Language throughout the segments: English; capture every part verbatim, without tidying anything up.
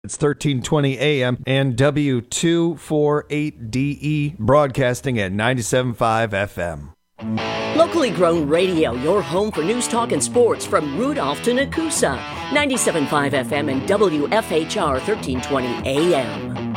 It's thirteen twenty A M and W two forty-eight D E broadcasting at ninety-seven point five F M. Locally grown radio, your home for news, talk, and sports from Rudolph to Nakusa. ninety-seven point five F M and W F H R thirteen twenty A M.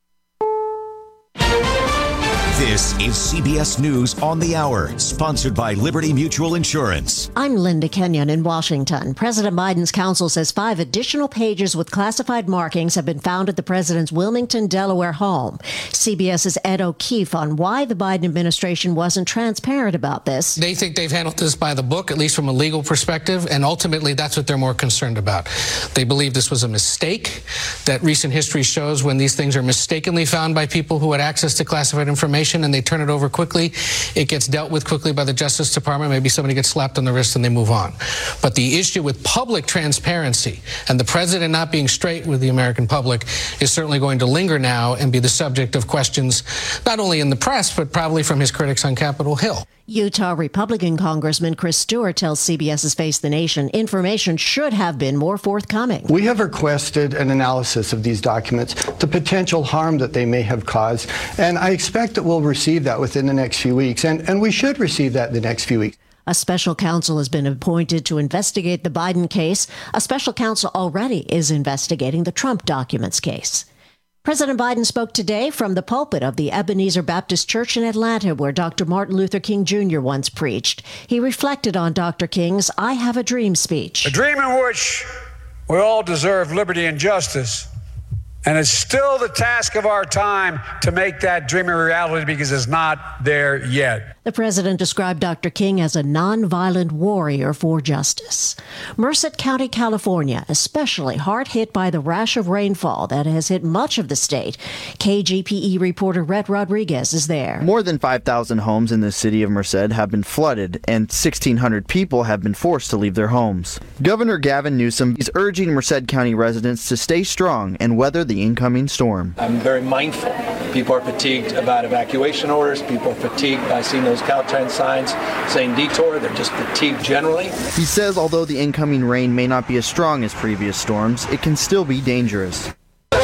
This is C B S News on the Hour, sponsored by Liberty Mutual Insurance. I'm Linda Kenyon in Washington. President Biden's counsel says five additional pages with classified markings have been found at the president's Wilmington, Delaware home. CBS's Ed O'Keefe on why the Biden administration wasn't transparent about this. They think they've handled this by the book, at least from a legal perspective, and ultimately that's what they're more concerned about. They believe this was a mistake, that recent history shows when these things are mistakenly found by people who had access to classified information and they turn it over quickly, it gets dealt with quickly by the Justice Department. Maybe somebody gets slapped on the wrist and they move on. But the issue with public transparency and the president not being straight with the American public is certainly going to linger now and be the subject of questions not only in the press, but probably from his critics on Capitol Hill. Utah Republican Congressman Chris Stewart tells CBS's Face the Nation information should have been more forthcoming. We have requested an analysis of these documents, the potential harm that they may have caused, and I expect that we'll receive that within the next few weeks, and, and we should receive that in the next few weeks. A special counsel has been appointed to investigate the Biden case. A special counsel already is investigating the Trump documents case. President Biden spoke today from the pulpit of the Ebenezer Baptist Church in Atlanta, where Doctor Martin Luther King Junior once preached. He reflected on Doctor King's I Have a Dream speech. A dream in which we all deserve liberty and justice. And it's still the task of our time to make that dream a reality because it's not there yet. The president described Doctor King as a nonviolent warrior for justice. Merced County, California, especially hard hit by the rash of rainfall that has hit much of the state. K G P E reporter Rhett Rodriguez is there. More than five thousand homes in the city of Merced have been flooded, and sixteen hundred people have been forced to leave their homes. Governor Gavin Newsom is urging Merced County residents to stay strong and weather the incoming storm. I'm very mindful. People are fatigued about evacuation orders. People are fatigued by seeing those Caltrans signs saying detour. They're just fatigued generally. He says although the incoming rain may not be as strong as previous storms, it can still be dangerous.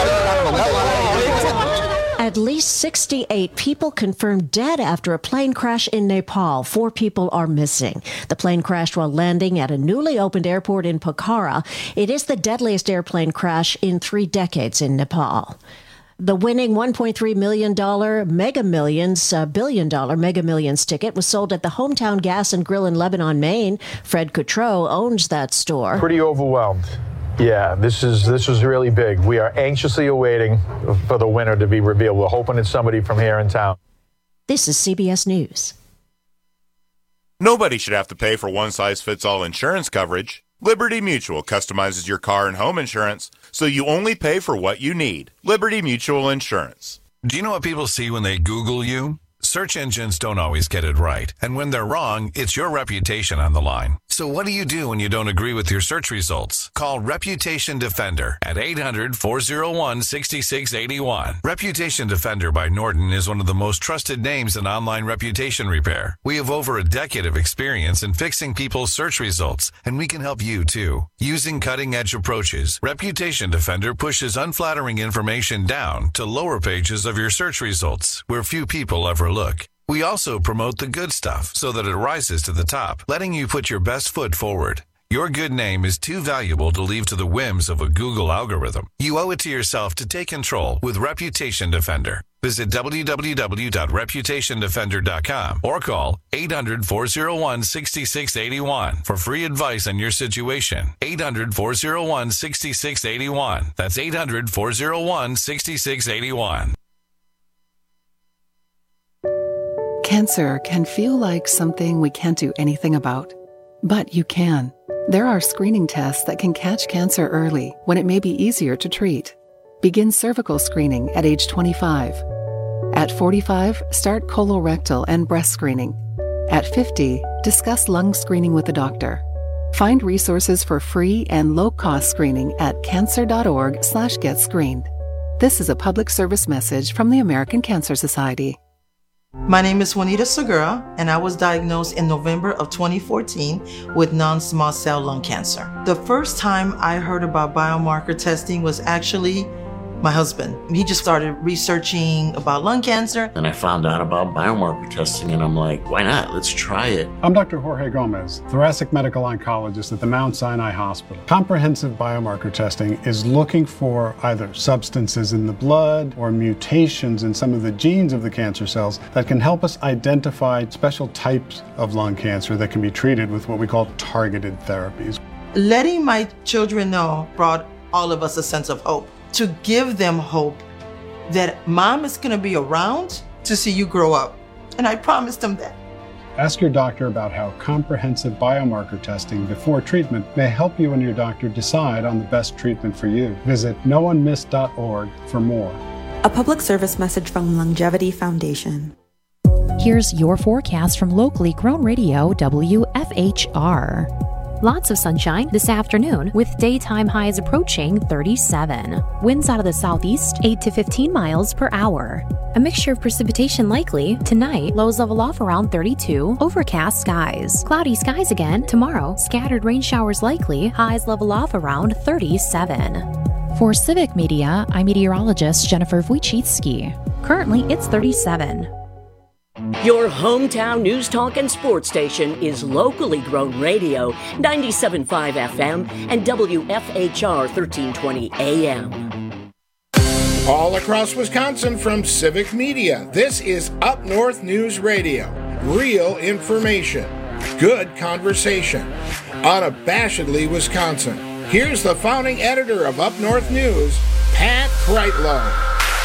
At least sixty-eight people confirmed dead after a plane crash in Nepal. Four people are missing. The plane crashed while landing at a newly opened airport in Pokhara. It is the deadliest airplane crash in three decades in Nepal. The winning one point three million dollars Mega Millions, uh, billion dollar Mega Millions ticket was sold at the Hometown Gas and Grill in Lebanon, Maine. Fred Cotreau owns that store. Pretty overwhelmed. Yeah, this is this is really big. We are anxiously awaiting for the winner to be revealed. We're hoping it's somebody from here in town. This is C B S News. Nobody should have to pay for one-size-fits-all insurance coverage. Liberty Mutual customizes your car and home insurance, so you only pay for what you need. Liberty Mutual Insurance. Do you know what people see when they Google you? Search engines don't always get it right. And when they're wrong, it's your reputation on the line. So what do you do when you don't agree with your search results? Call Reputation Defender at eight hundred, four oh one, six six eight one. Reputation Defender by Norton is one of the most trusted names in online reputation repair. We have over a decade of experience in fixing people's search results, and we can help you too. Using cutting-edge approaches, Reputation Defender pushes unflattering information down to lower pages of your search results, where few people ever look. We also promote the good stuff so that it rises to the top, letting you put your best foot forward. Your good name is too valuable to leave to the whims of a Google algorithm. You owe it to yourself to take control with Reputation Defender. Visit w w w dot reputation defender dot com or call eight hundred, four oh one, six six eight one for free advice on your situation. eight hundred, four oh one, six six eight one. That's eight hundred, four oh one, six six eight one. Cancer can feel like something we can't do anything about, but you can. There are screening tests that can catch cancer early when it may be easier to treat. Begin cervical screening at age twenty-five. At forty-five, start colorectal and breast screening. At fifty, discuss lung screening with a doctor. Find resources for free and low-cost screening at cancer.org slash get screened. This is a public service message from the American Cancer Society. My name is Juanita Segura, and I was diagnosed in November of twenty fourteen with non-small cell lung cancer. The first time I heard about biomarker testing was actually my husband. He just started researching about lung cancer. And I found out about biomarker testing, and I'm like, why not? Let's try it. I'm Doctor Jorge Gomez, thoracic medical oncologist at the Mount Sinai Hospital. Comprehensive biomarker testing is looking for either substances in the blood or mutations in some of the genes of the cancer cells that can help us identify special types of lung cancer that can be treated with what we call targeted therapies. Letting my children know brought all of us a sense of hope. To give them hope that mom is going to be around to see you grow up. And I promised them that. Ask your doctor about how comprehensive biomarker testing before treatment may help you and your doctor decide on the best treatment for you. Visit no one missed dot org for more. A public service message from Longevity Foundation. Here's your forecast from locally grown radio W F H R. Lots of sunshine this afternoon with daytime highs approaching thirty-seven. Winds out of the southeast eight to fifteen miles per hour. A mixture of precipitation likely. Tonight, lows level off around thirty-two. Overcast skies. Cloudy skies again. Tomorrow, scattered rain showers likely. Highs level off around thirty-seven. For Civic Media, I'm meteorologist Jennifer Wojcicki. Currently, it's thirty-seven. Your hometown news talk and sports station is locally grown radio, ninety-seven point five F M and W F H R thirteen twenty A M. All across Wisconsin from Civic Media, this is Up North News Radio. Real information, good conversation, unabashedly Wisconsin. Here's the founding editor of Up North News, Pat Kreitlow.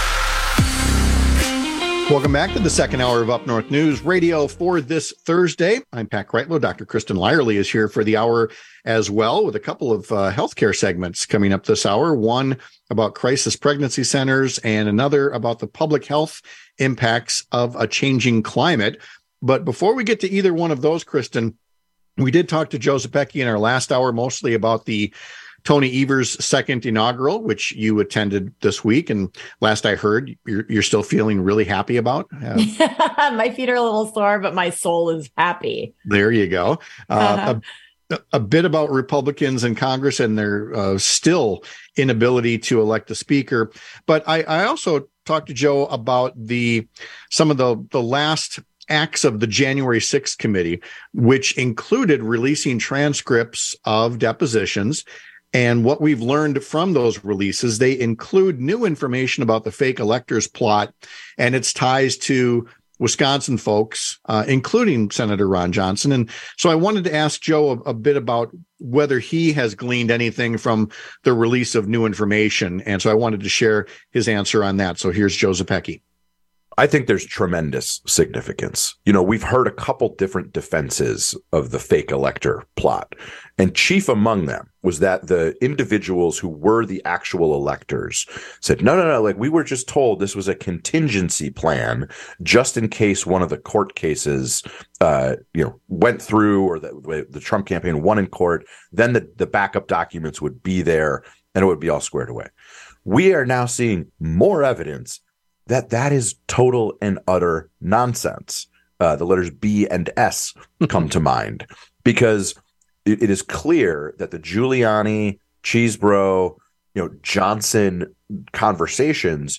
Welcome back to the second hour of Up North News Radio for this Thursday. I'm Pat Kreitlow. Doctor Kristen Lyerly is here for the hour as well, with a couple of uh, healthcare segments coming up this hour. One about crisis pregnancy centers and another about the public health impacts of a changing climate. But before we get to either one of those, Kristen, we did talk to Joe Zepecki in our last hour, mostly about the Tony Evers' second inaugural, which you attended this week. And last I heard, you're, you're still feeling really happy about. Uh, my feet are a little sore, but my soul is happy. There you go. Uh, a, a bit about Republicans in Congress and their uh, still inability to elect a speaker. But I, I also talked to Joe about the some of the, the last acts of the January sixth committee, which included releasing transcripts of depositions. And what we've learned from those releases, they include new information about the fake electors plot and its ties to Wisconsin folks, uh, including Senator Ron Johnson. And so I wanted to ask Joe a, a bit about whether he has gleaned anything from the release of new information. And so I wanted to share his answer on that. So here's Joe Zepecki. I think there's tremendous significance. You know, we've heard a couple different defenses of the fake elector plot, and chief among them was that the individuals who were the actual electors said, no, no, no, like we were just told this was a contingency plan just in case one of the court cases, uh, you know, went through or the, the Trump campaign won in court, then the, the backup documents would be there and it would be all squared away. We are now seeing more evidence that that is total and utter nonsense. Uh, the letters B and S come to mind because it, it is clear that the Giuliani, Chesebro, you know, Johnson conversations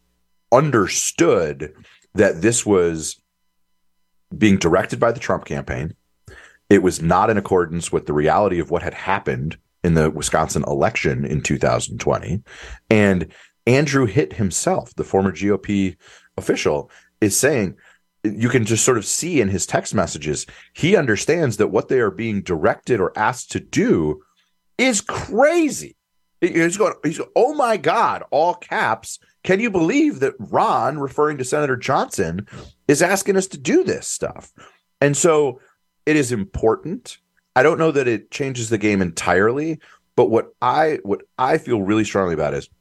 understood that this was being directed by the Trump campaign. It was not in accordance with the reality of what had happened in the Wisconsin election in two thousand twenty. And Andrew Hitt himself, the former G O P official, is saying, you can just sort of see in his text messages, he understands that what they are being directed or asked to do is crazy. He's going, he's going, oh my God, all caps. Can you believe that Ron, referring to Senator Johnson, is asking us to do this stuff? And so it is important. I don't know that it changes the game entirely, but what I what I feel really strongly about is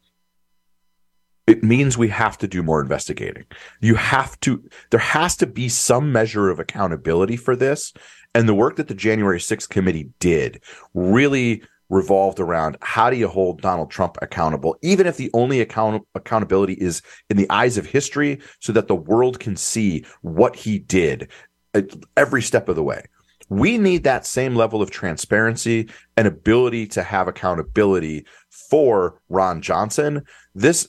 it means we have to do more investigating. You have to, there has to be some measure of accountability for this. And the work that the January sixth committee did really revolved around how do you hold Donald Trump accountable, even if the only account- accountability is in the eyes of history so that the world can see what he did every step of the way. We need that same level of transparency and ability to have accountability for Ron Johnson. This,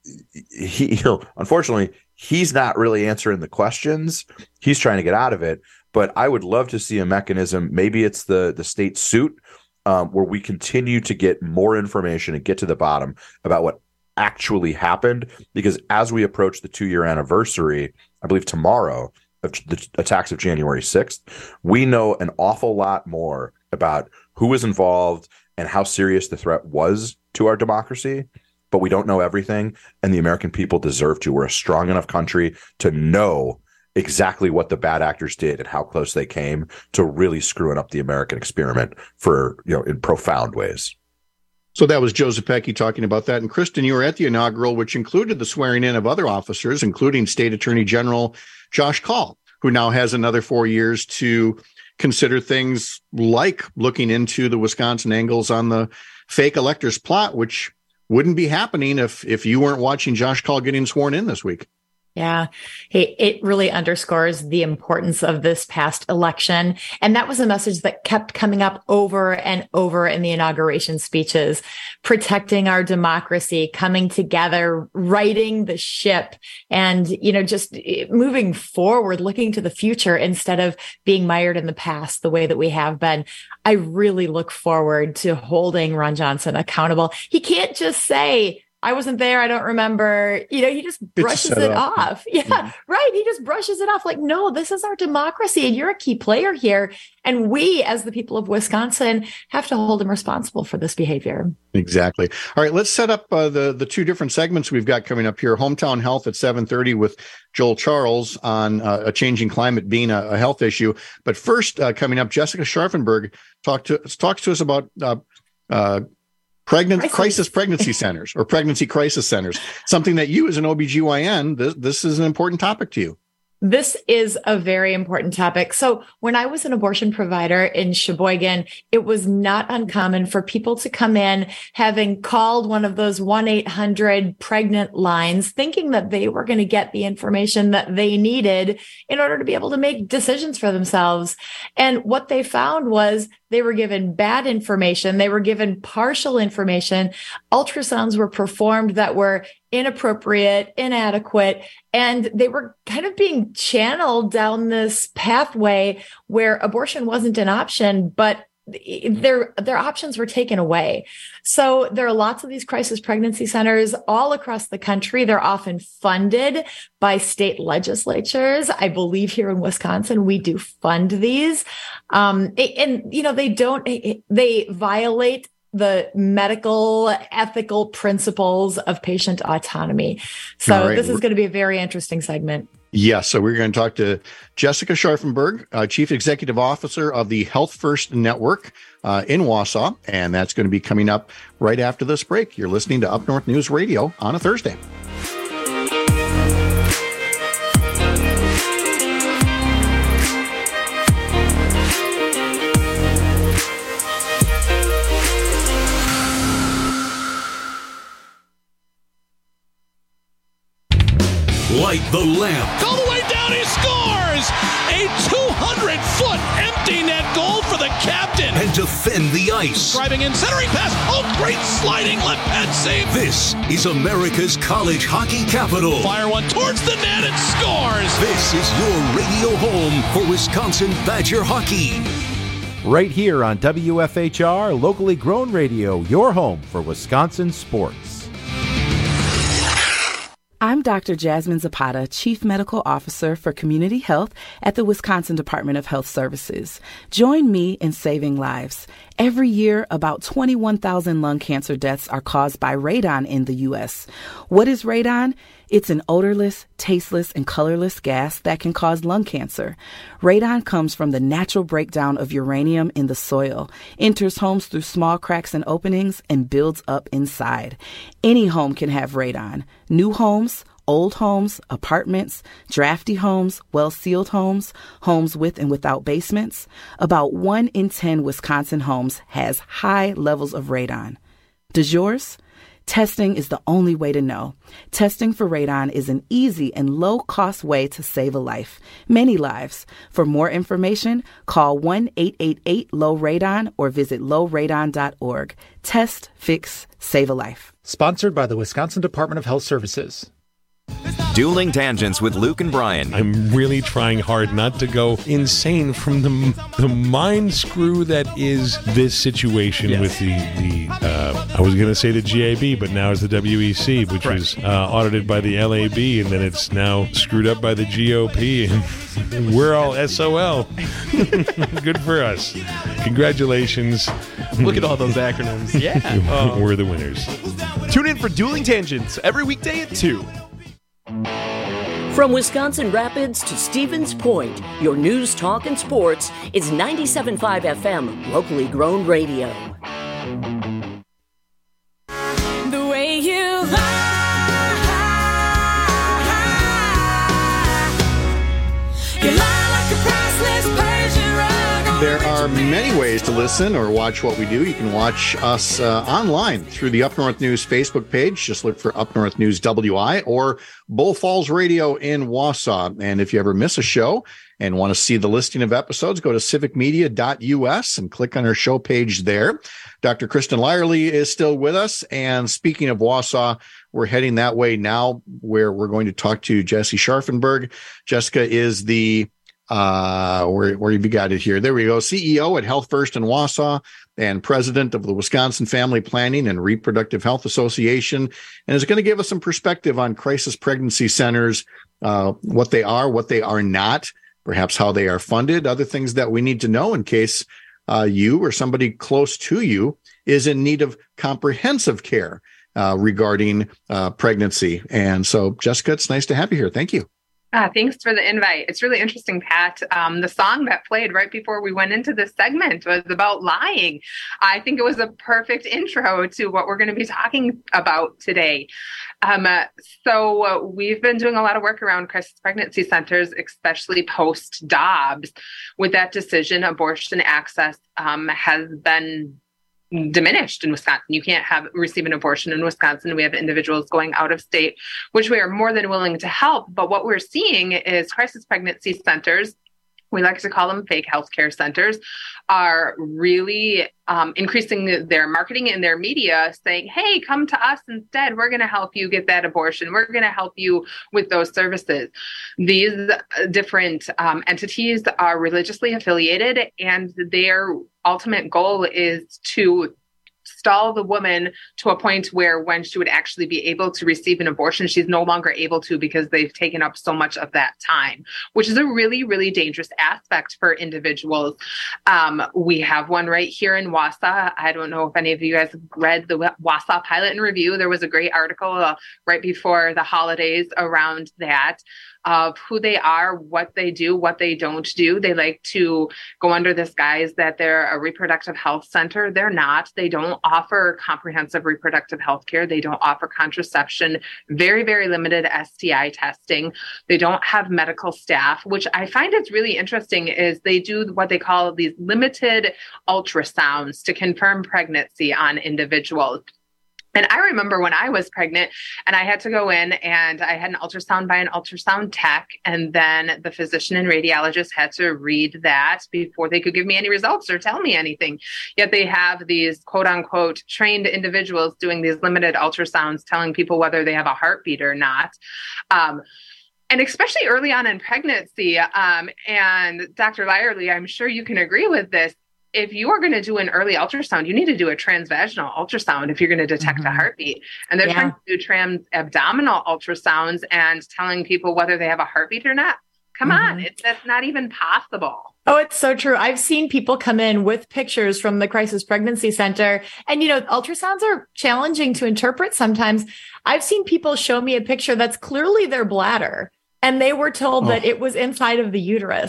he, you know, unfortunately, he's not really answering the questions. He's trying to get out of it. But I would love to see a mechanism. Maybe it's the the state suit um, where we continue to get more information and get to the bottom about what actually happened. Because as we approach the two year anniversary, I believe tomorrow, of the attacks of January sixth, we know an awful lot more about who was involved and how serious the threat was to our democracy, but we don't know everything, and the American people deserve to. We're a strong enough country to know exactly what the bad actors did and how close they came to really screwing up the American experiment for, you know, in profound ways. So that was Joe Zepecki talking about that. And Kristen, you were at the inaugural, which included the swearing in of other officers, including State Attorney General Josh Kaul, who now has another four years to consider things like looking into the Wisconsin angles on the fake electors plot, which wouldn't be happening if if you weren't watching Josh Kaul getting sworn in this week. Yeah, hey, it really underscores the importance of this past election. And that was a message that kept coming up over and over in the inauguration speeches, protecting our democracy, coming together, righting the ship, and, you know, just moving forward, looking to the future instead of being mired in the past the way that we have been. I really look forward to holding Ron Johnson accountable. He can't just say, I wasn't there, I don't remember. You know, he just brushes it off. off. Yeah, mm-hmm. Right. He just brushes it off like, no, this is our democracy and you're a key player here. And we, as the people of Wisconsin, have to hold him responsible for this behavior. Exactly. All right, let's set up uh, the, the two different segments we've got coming up here. Hometown Health at seven thirty with Joel Charles on uh, a changing climate being a, a health issue. But first, uh, coming up, Jessica Scharfenberg talk to, talks to us about uh, uh, Pregnant crisis. crisis pregnancy centers or pregnancy crisis centers, something that you as an O B G Y N, this, this is an important topic to you. This is a very important topic. So when I was an abortion provider in Sheboygan, it was not uncommon for people to come in having called one of those one eight hundred pregnant lines, thinking that they were going to get the information that they needed in order to be able to make decisions for themselves. And what they found was they were given bad information. They were given partial information. Ultrasounds were performed that were inappropriate, inadequate, and they were kind of being channeled down this pathway where abortion wasn't an option, but their their options were taken away. So there are lots of these crisis pregnancy centers all across the country. They're often funded by state legislatures. I believe here in Wisconsin, we do fund these. Um, and, you know, they don't, they violate the medical ethical principles of patient autonomy. So right. This is going to be a very interesting segment. Yes. So we're going to talk to Jessica Scharfenberg, uh, Chief Executive Officer of the Health First Network uh, in Wausau. And that's going to be coming up right after this break. You're listening to Up North News Radio on a Thursday. Light the lamp. All the way down, he scores! A two hundred foot empty net goal for the captain. And defend the ice. Driving in, centering pass. Oh, great sliding left pad save. This is America's college hockey capital. Fire one towards the net and scores. This is your radio home for Wisconsin Badger hockey. Right here on W F H R, locally grown radio, your home for Wisconsin sports. I'm Doctor Jasmine Zapata, Chief Medical Officer for Community Health at the Wisconsin Department of Health Services. Join me in saving lives. Every year, about twenty-one thousand lung cancer deaths are caused by radon in the U S. What is radon? It's an odorless, tasteless, and colorless gas that can cause lung cancer. Radon comes from the natural breakdown of uranium in the soil, enters homes through small cracks and openings, and builds up inside. Any home can have radon. New homes, Old homes, apartments, drafty homes, well-sealed homes, homes with and without basements. About one in ten Wisconsin homes has high levels of radon. Does yours? Testing is the only way to know. Testing for radon is an easy and low-cost way to save a life, many lives. For more information, call one eight eight eight low radon or visit low radon dot org. Test, fix, save a life. Sponsored by the Wisconsin Department of Health Services. Dueling Tangents with Luke and Brian. I'm really trying hard not to go insane from the the mind screw that is this situation yes. with the, the uh, I was going to say the G A B, but now it's the W E C, which right. was uh, audited by the L A B, and then it's now screwed up by the G O P, and we're all S O L. Good for us. Congratulations. Look at all those acronyms. Yeah. We're the winners. Tune in for Dueling Tangents every weekday at two. From Wisconsin Rapids to Stevens Point, your news, talk, and sports is ninety-seven point five F M, locally grown radio. The way you lie, you lie like a priceless Persian rug. There are many ways to listen or watch what we do. You can watch us uh, online through the Up North News Facebook page. Just look for Up North News W I or Bull Falls Radio in Wausau. And if you ever miss a show and want to see the listing of episodes, go to civic media dot U S and click on our show page there. Doctor Kristen Lyerly is still with us. And speaking of Wausau, we're heading that way now, where we're going to talk to Jesse Scharfenberg. Jessica is the Uh, where, where have you got it here? There we go. C E O at Health First in Wausau and president of the Wisconsin Family Planning and Reproductive Health Association, and is going to give us some perspective on crisis pregnancy centers, uh, what they are, what they are not, perhaps how they are funded, other things that we need to know in case uh, you or somebody close to you is in need of comprehensive care uh, regarding uh, pregnancy. And so, Jessica, it's nice to have you here. Thank you. Ah, thanks for the invite. It's really interesting, Pat. Um, the song that played right before we went into this segment was about lying. I think it was a perfect intro to what we're going to be talking about today. Um, uh, so uh, we've been doing a lot of work around crisis pregnancy centers, especially post-Dobbs. With that decision, abortion access um, has been diminished in Wisconsin. You can't have receive an abortion in Wisconsin. We have individuals going out of state, which we are more than willing to help. But what we're seeing is crisis pregnancy centers, we like to call them fake healthcare centers, are really um, increasing their marketing and their media, saying, hey, come to us instead. We're going to help you get that abortion. We're going to help you with those services. These different um, entities are religiously affiliated, and their ultimate goal is to stall the woman to a point where when she would actually be able to receive an abortion, she's no longer able to because they've taken up so much of that time, which is a really, really dangerous aspect for individuals. Um, we have one right here in Wausau. I don't know if any of you guys read the Wausau Pilot and Review. There was a great article uh, right before the holidays around that, of who they are, what they do, what they don't do. They like to go under this guise that they're a reproductive health center. They're not. They don't offer comprehensive reproductive health care. They don't offer contraception, very, very limited S T I testing. They don't have medical staff, which I find is really interesting, is they do what they call these limited ultrasounds to confirm pregnancy on individuals. And I remember when I was pregnant and I had to go in and I had an ultrasound by an ultrasound tech, and then the physician and radiologist had to read that before they could give me any results or tell me anything. Yet they have these quote unquote trained individuals doing these limited ultrasounds, telling people whether they have a heartbeat or not. Um, And especially early on in pregnancy, um, and Doctor Lyerly, I'm sure you can agree with this. If you are going to do an early ultrasound, you need to do a transvaginal ultrasound if you're going to detect mm-hmm. a heartbeat. And they're yeah. trying to do trans-abdominal ultrasounds and telling people whether they have a heartbeat or not. Come mm-hmm. on, it's that's not even possible. Oh, it's so true. I've seen people come in with pictures from the Crisis Pregnancy Center. And, you know, ultrasounds are challenging to interpret sometimes. I've seen people show me a picture that's clearly their bladder, and they were told oh. that it was inside of the uterus.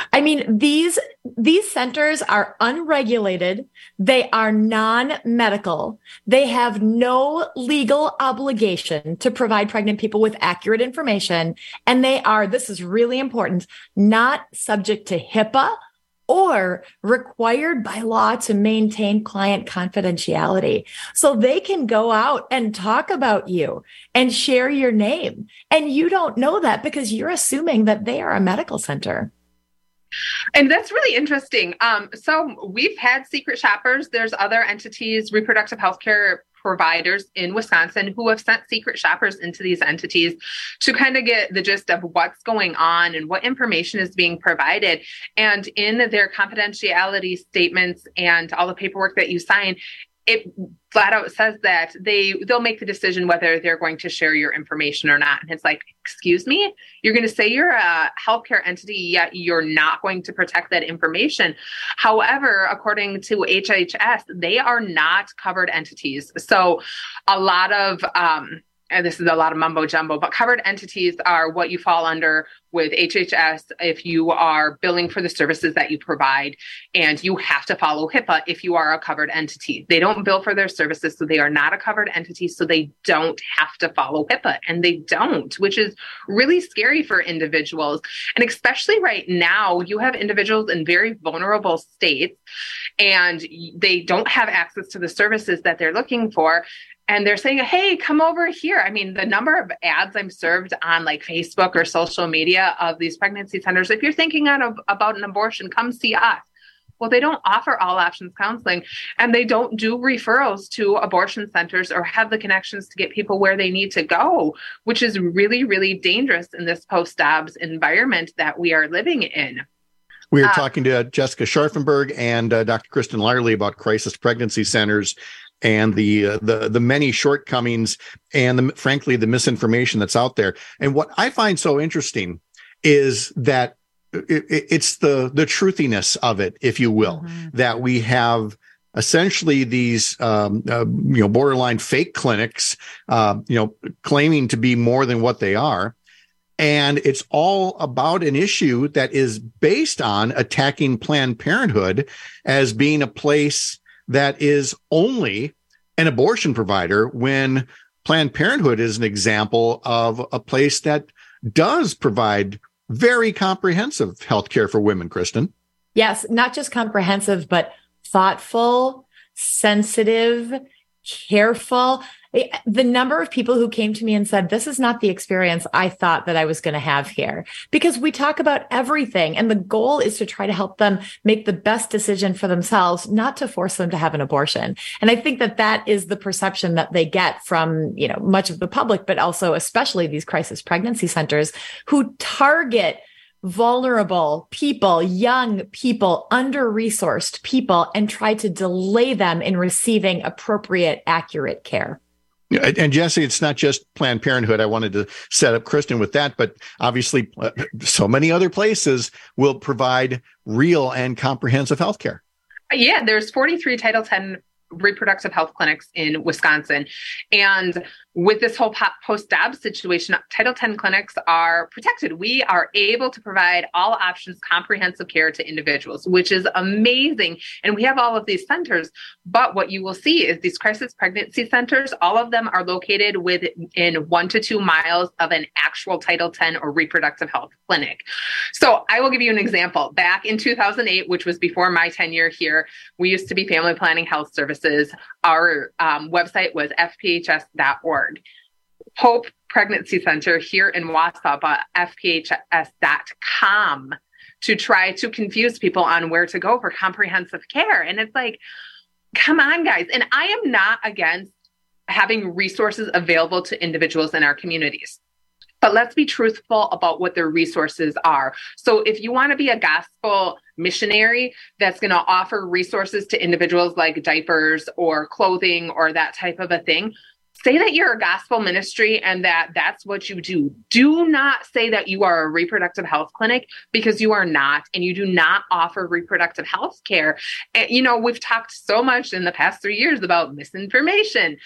I mean, these these centers are unregulated. They are non-medical. They have no legal obligation to provide pregnant people with accurate information. And they are, this is really important, not subject to HIPAA or required by law to maintain client confidentiality. So they can go out and talk about you and share your name. And you don't know that because you're assuming that they are a medical center. And that's really interesting. Um, so we've had secret shoppers. There's other entities, reproductive healthcare providers in Wisconsin who have sent secret shoppers into these entities to kind of get the gist of what's going on and what information is being provided. And in their confidentiality statements and all the paperwork that you sign, it flat out says that they, they'll make the decision whether they're going to share your information or not. And it's like, excuse me, you're going to say you're a healthcare entity, yet you're not going to protect that information. However, according to H H S, they are not covered entities. So a lot of, um, and this is a lot of mumbo jumbo, but covered entities are what you fall under with H H S if you are billing for the services that you provide, and you have to follow HIPAA if you are a covered entity. They don't bill for their services, so they are not a covered entity, so they don't have to follow HIPAA, and they don't, which is really scary for individuals. And especially right now, you have individuals in very vulnerable states, and they don't have access to the services that they're looking for. And they're saying, hey, come over here. I mean, the number of ads I'm served on like Facebook or social media of these pregnancy centers, if you're thinking of, about an abortion, come see us. Well, they don't offer all options counseling, and they don't do referrals to abortion centers or have the connections to get people where they need to go, which is really, really dangerous in this post-Dobbs environment that we are living in. We were uh, talking to Jessica Scharfenberg and uh, Doctor Kristen Lyerly about crisis pregnancy centers and the uh, the the many shortcomings and the, frankly the misinformation that's out there. And what I find so interesting is that it, it's the the truthiness of it, if you will, mm-hmm. that we have essentially these um, uh, you know borderline fake clinics, uh, you know, claiming to be more than what they are. And it's all about an issue that is based on attacking Planned Parenthood as being a place that is only an abortion provider, when Planned Parenthood is an example of a place that does provide very comprehensive health care for women, Kristen. Yes, not just comprehensive, but thoughtful, sensitive, careful. The number of people who came to me and said, this is not the experience I thought that I was going to have here, because we talk about everything. And the goal is to try to help them make the best decision for themselves, not to force them to have an abortion. And I think that that is the perception that they get from, you know, much of the public, but also especially these crisis pregnancy centers who target vulnerable people, young people, under-resourced people, and try to delay them in receiving appropriate, accurate care. And Jesse, it's not just Planned Parenthood. I wanted to set up Kristen with that, but obviously uh, so many other places will provide real and comprehensive health care. Yeah, there's forty-three Title ten reproductive health clinics in Wisconsin. And with this whole post-Dobbs situation, Title ten clinics are protected. We are able to provide all options, comprehensive care to individuals, which is amazing. And we have all of these centers. But what you will see is these crisis pregnancy centers, all of them are located within one to two miles of an actual Title ten or reproductive health clinic. So I will give you an example. Back in two thousand eight, which was before my tenure here, we used to be Family Planning Health Services. Our um, website was f p h s dot org. Hope Pregnancy Center here in Wausau, but f p h s dot com to try to confuse people on where to go for comprehensive care. And it's like, come on, guys. And I am not against having resources available to individuals in our communities. But let's be truthful about what their resources are. So if you want to be a gospel missionary that's going to offer resources to individuals like diapers or clothing or that type of a thing, say that you're a gospel ministry and that that's what you do. Do not say that you are a reproductive health clinic, because you are not, and you do not offer reproductive health care. And, you know, we've talked so much in the past three years about misinformation.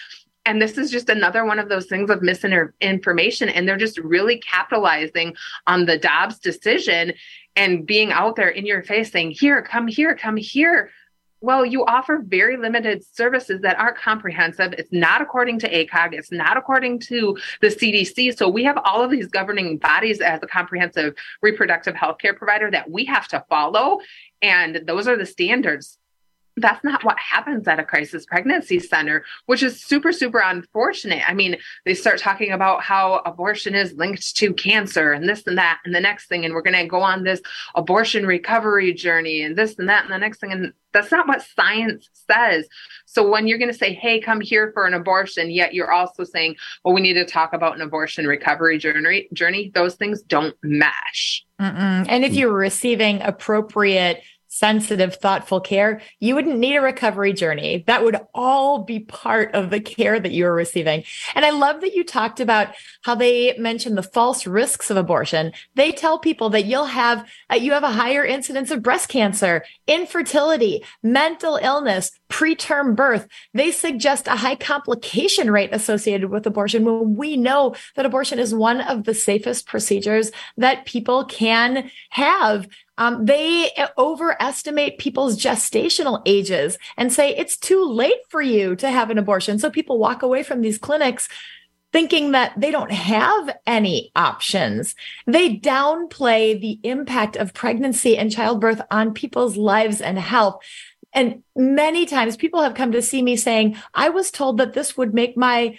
And this is just another one of those things of misinformation. And they're just really capitalizing on the Dobbs decision and being out there in your face saying, here, come here, come here. Well, you offer very limited services that aren't comprehensive. It's not according to A C O G. It's not according to the C D C. So we have all of these governing bodies as a comprehensive reproductive health care provider that we have to follow. And those are the standards. That's not what happens at a crisis pregnancy center, which is super, super unfortunate. I mean, they start talking about how abortion is linked to cancer and this and that and the next thing. And we're going to go on this abortion recovery journey and this and that and the next thing. And that's not what science says. So when you're going to say, hey, come here for an abortion, yet you're also saying, well, we need to talk about an abortion recovery journey, journey. Those things don't mesh. Mm-mm. And if you're receiving appropriate sensitive, thoughtful care, you wouldn't need a recovery journey. That would all be part of the care that you're receiving. And I love that you talked about how they mentioned the false risks of abortion. They tell people that you'll have, uh, you have a higher incidence of breast cancer, infertility, mental illness, preterm birth. They suggest a high complication rate associated with abortion when we know that abortion is one of the safest procedures that people can have. Um, they overestimate people's gestational ages and say it's too late for you to have an abortion. So people walk away from these clinics thinking that they don't have any options. They downplay the impact of pregnancy and childbirth on people's lives and health. And many times people have come to see me saying, I was told that this would make my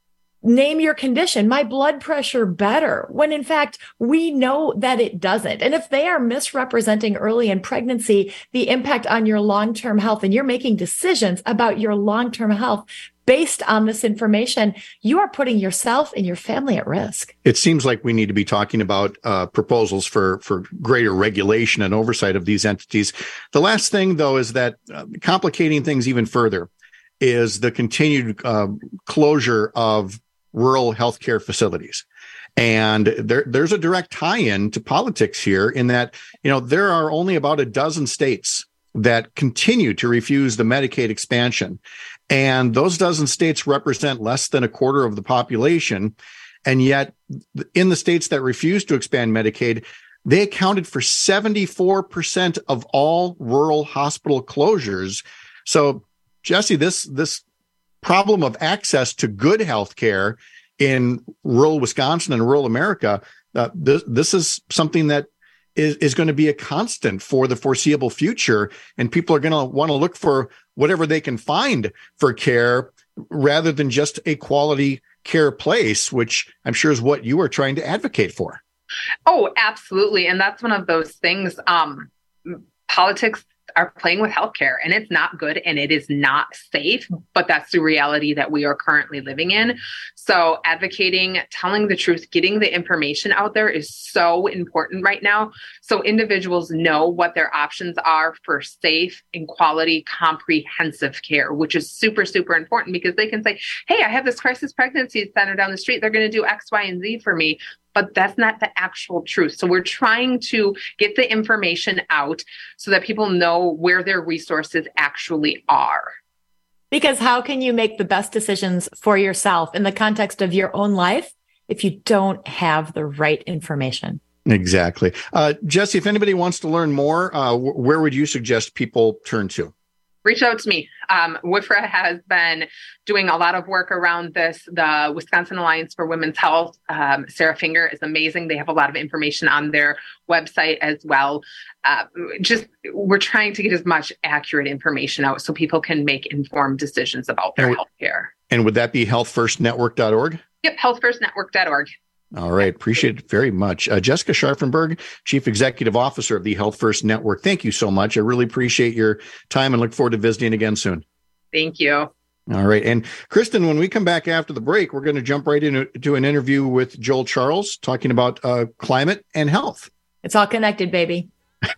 name your condition, my blood pressure better, when in fact, we know that it doesn't. And if they are misrepresenting early in pregnancy the impact on your long-term health, and you're making decisions about your long-term health based on this information, you are putting yourself and your family at risk. It seems like we need to be talking about uh, proposals for, for greater regulation and oversight of these entities. The last thing, though, is that uh, complicating things even further is the continued uh, closure of rural healthcare facilities. And there, there's a direct tie-in to politics here in that, you know, there are only about a dozen states that continue to refuse the Medicaid expansion. And those dozen states represent less than a quarter of the population. And yet in the states that refuse to expand Medicaid, they accounted for seventy-four percent of all rural hospital closures. So, Jesse, this, this problem of access to good health care in rural Wisconsin and rural America, uh, this, this is something that is, is going to be a constant for the foreseeable future. And people are going to want to look for whatever they can find for care rather than just a quality care place, which I'm sure is what you are trying to advocate for. Oh, absolutely. And that's one of those things. Um, politics are playing with healthcare, and it's not good and it is not safe, but that's the reality that we are currently living in. So advocating, telling the truth, getting the information out there is so important right now. So individuals know what their options are for safe and quality comprehensive care, which is super, super important because they can say, hey, I have this crisis pregnancy center down the street. They're going to do X, Y, and Z for me. But that's not the actual truth. So we're trying to get the information out so that people know where their resources actually are. Because how can you make the best decisions for yourself in the context of your own life if you don't have the right information? Exactly. Uh, Jesse, if anybody wants to learn more, uh, where would you suggest people turn to? Reach out to me. Um, W I F R A has been doing a lot of work around this. The Wisconsin Alliance for Women's Health, um, Sarah Finger is amazing. They have a lot of information on their website as well. Uh, just we're trying to get as much accurate information out so people can make informed decisions about their health care. And would that be health first network dot org? Yep, health first network dot org. All right. Appreciate it very much. Uh, Jessica Scharfenberg, Chief Executive Officer of the Health First Network. Thank you so much. I really appreciate your time and look forward to visiting again soon. Thank you. All right. And Kristen, when we come back after the break, we're going to jump right into an interview with Joel Charles talking about uh, climate and health. It's all connected, baby.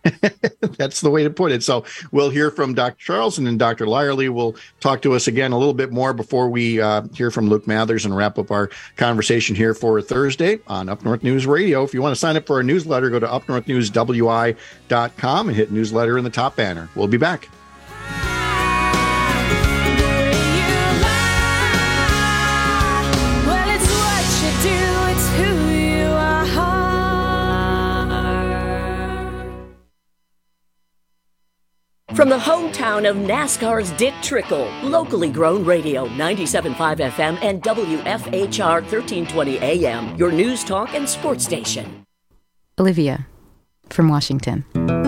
That's the way to put it. So we'll hear from Doctor Charles, and then Doctor Lyerly will talk to us again a little bit more before we uh, hear from Luke Mathers and wrap up our conversation here for Thursday on Up North News Radio. If you want to sign up for our newsletter, go to up north news w i dot com and hit newsletter in the top banner. We'll be back. From the hometown of NASCAR's Dick Trickle, locally grown radio, ninety-seven point five F M and W F H R thirteen twenty A M, your news talk and sports station. Olivia from Washington.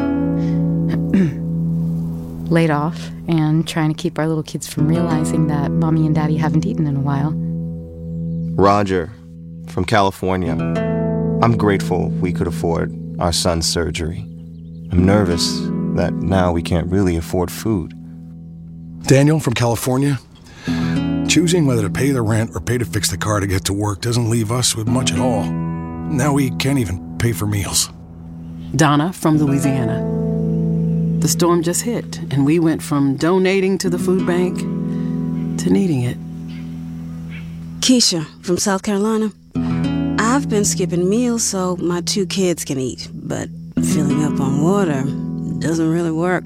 Laid off and trying to keep our little kids from realizing that mommy and daddy haven't eaten in a while. Roger from California. I'm grateful we could afford our son's surgery. I'm nervous that now we can't really afford food. Daniel from California. Choosing whether to pay the rent or pay to fix the car to get to work doesn't leave us with much at all. Now we can't even pay for meals. Donna from Louisiana. The storm just hit, and we went from donating to the food bank to needing it. Keisha from South Carolina. I've been skipping meals so my two kids can eat, but filling up on water doesn't really work.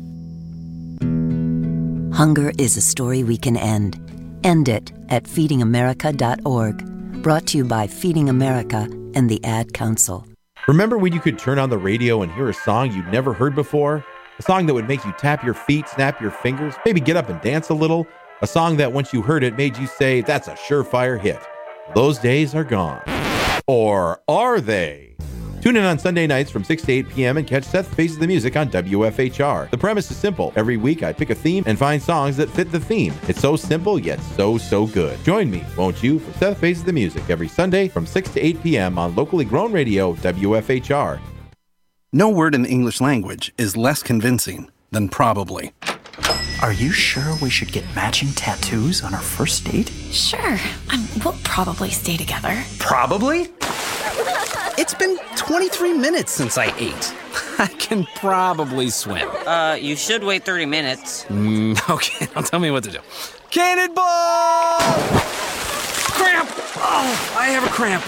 Hunger is a story we can end. End it at feeding america dot org. Brought to you by Feeding America and the Ad Council. Remember when you could turn on the radio and hear a song you'd never heard before? A song that would make you tap your feet, snap your fingers, maybe get up and dance a little? A song that once you heard it made you say, that's a surefire hit. Those days are gone. Or are they? Tune in on Sunday nights from six to eight p.m. and catch Seth Faces the Music on W F H R. The premise is simple. Every week I pick a theme and find songs that fit the theme. It's so simple, yet so, so good. Join me, won't you, for Seth Faces the Music every Sunday from six to eight p.m. on locally grown radio W F H R. No word in the English language is less convincing than probably. Are you sure we should get matching tattoos on our first date? Sure. Um, we'll probably stay together. Probably? It's been twenty-three minutes since I ate. I can probably swim. Uh, you should wait thirty minutes. Mm, okay, now tell me what to do. Cannonball! Cramp! Oh, I have a cramp.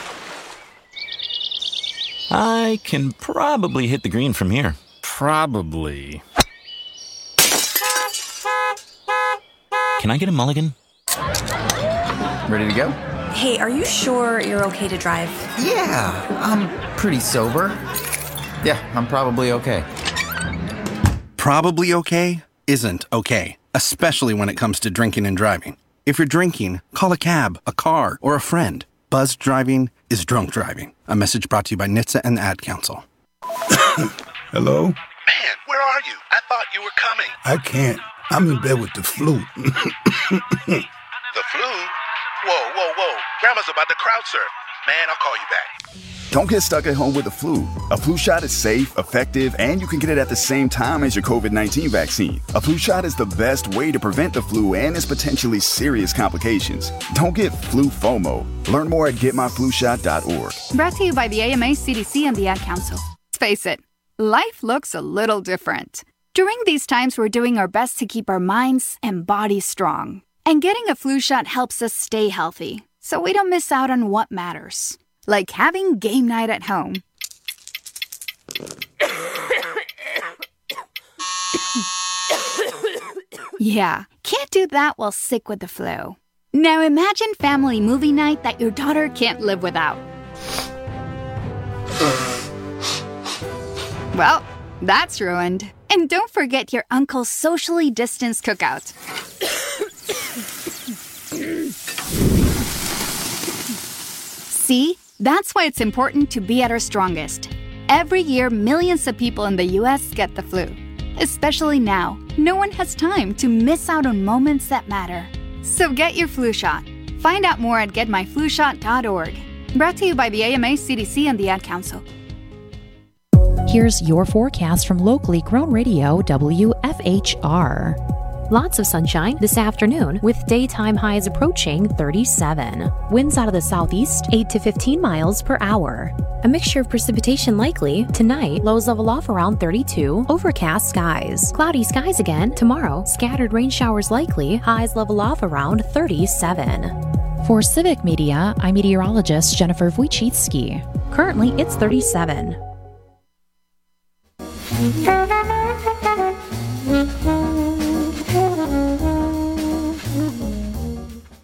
I can probably hit the green from here. Probably. Can I get a mulligan? Ready to go? Hey, are you sure you're okay to drive? Yeah, I'm pretty sober. Yeah, I'm probably okay. Probably okay isn't okay, especially when it comes to drinking and driving. If you're drinking, call a cab, a car, or a friend. Buzzed driving is drunk driving. A message brought to you by N H T S A and the Ad Council. Hello? Man, where are you? I thought you were coming. I can't. I'm in bed with the flu. The flu? Whoa, whoa, whoa. Grandma's about to crowd surf. Man, I'll call you back. Don't get stuck at home with the flu. A flu shot is safe, effective, and you can get it at the same time as your covid nineteen vaccine. A flu shot is the best way to prevent the flu and its potentially serious complications. Don't get flu FOMO. Learn more at get my flu shot dot org. Brought to you by the A M A, C D C, and the Ad Council. Let's face it, life looks a little different. During these times, we're doing our best to keep our minds and bodies strong. And getting a flu shot helps us stay healthy, so we don't miss out on what matters. Like having game night at home. Yeah, can't do that while sick with the flu. Now imagine family movie night that your daughter can't live without. Well, that's ruined. And don't forget your uncle's socially distanced cookout. See? That's why it's important to be at our strongest. Every year, millions of people in the U S get the flu. Especially now, no one has time to miss out on moments that matter. So get your flu shot. Find out more at get my flu shot dot org. Brought to you by the A M A, C D C, and the Ad Council. Here's your forecast from locally grown radio W F H R. Lots of sunshine this afternoon with daytime highs approaching thirty-seven. Winds out of the southeast, eight to fifteen miles per hour. A mixture of precipitation likely. Tonight, lows level off around thirty-two. Overcast skies. Cloudy skies again. Tomorrow, scattered rain showers likely. Highs level off around thirty-seven. For Civic Media, I'm meteorologist Jennifer Wojcicki. Currently, it's thirty-seven.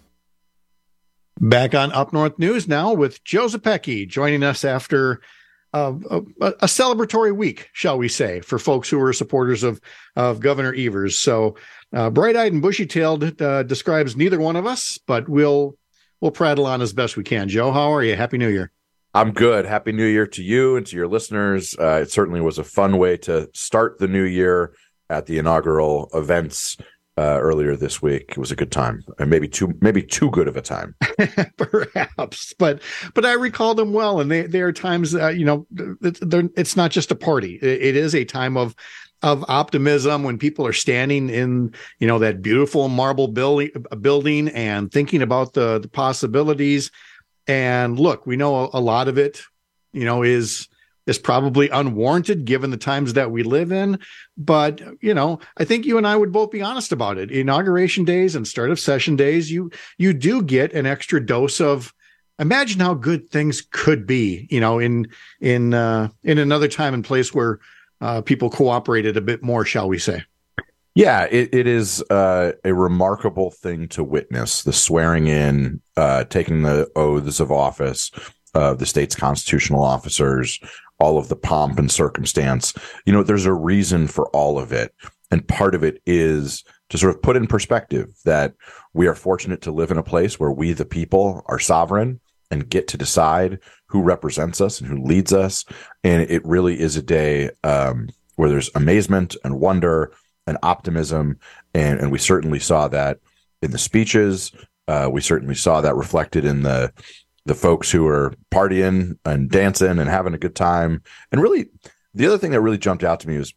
Back on Up North News now with Joe Zepecki joining us after a, a, a celebratory week, shall we say, for folks who are supporters of of Governor Evers. So uh, bright-eyed and bushy-tailed uh, describes neither one of us, but we'll we'll prattle on as best we can. Joe, how are you? Happy New Year. I'm good. Happy New Year to you and to your listeners. Uh, it certainly was a fun way to start the new year at the inaugural events uh, earlier this week. It was a good time, and maybe too maybe too good of a time, perhaps. But but I recall them well, and they they are times uh, you know it's not just a party. It, it is a time of of optimism when people are standing in you know that beautiful marble building building and thinking about the the possibilities. And look, we know a, a lot of it, you know, is is probably unwarranted given the times that we live in. But, you know, I think you and I would both be honest about it. Inauguration days and start of session days, you you do get an extra dose of imagine how good things could be, you know, in in uh, in another time and place where uh, people cooperated a bit more, shall we say. Yeah, it, it is uh, a remarkable thing to witness, the swearing in, uh, taking the oaths of office of the state's constitutional officers, all of the pomp and circumstance. You know, there's a reason for all of it. And part of it is to sort of put in perspective that we are fortunate to live in a place where we, the people, are sovereign and get to decide who represents us and who leads us. And it really is a day um, where there's amazement and wonder and optimism, and, and we certainly saw that in the speeches. Uh, we certainly saw that reflected in the the folks who were partying and dancing and having a good time. And really, the other thing that really jumped out to me was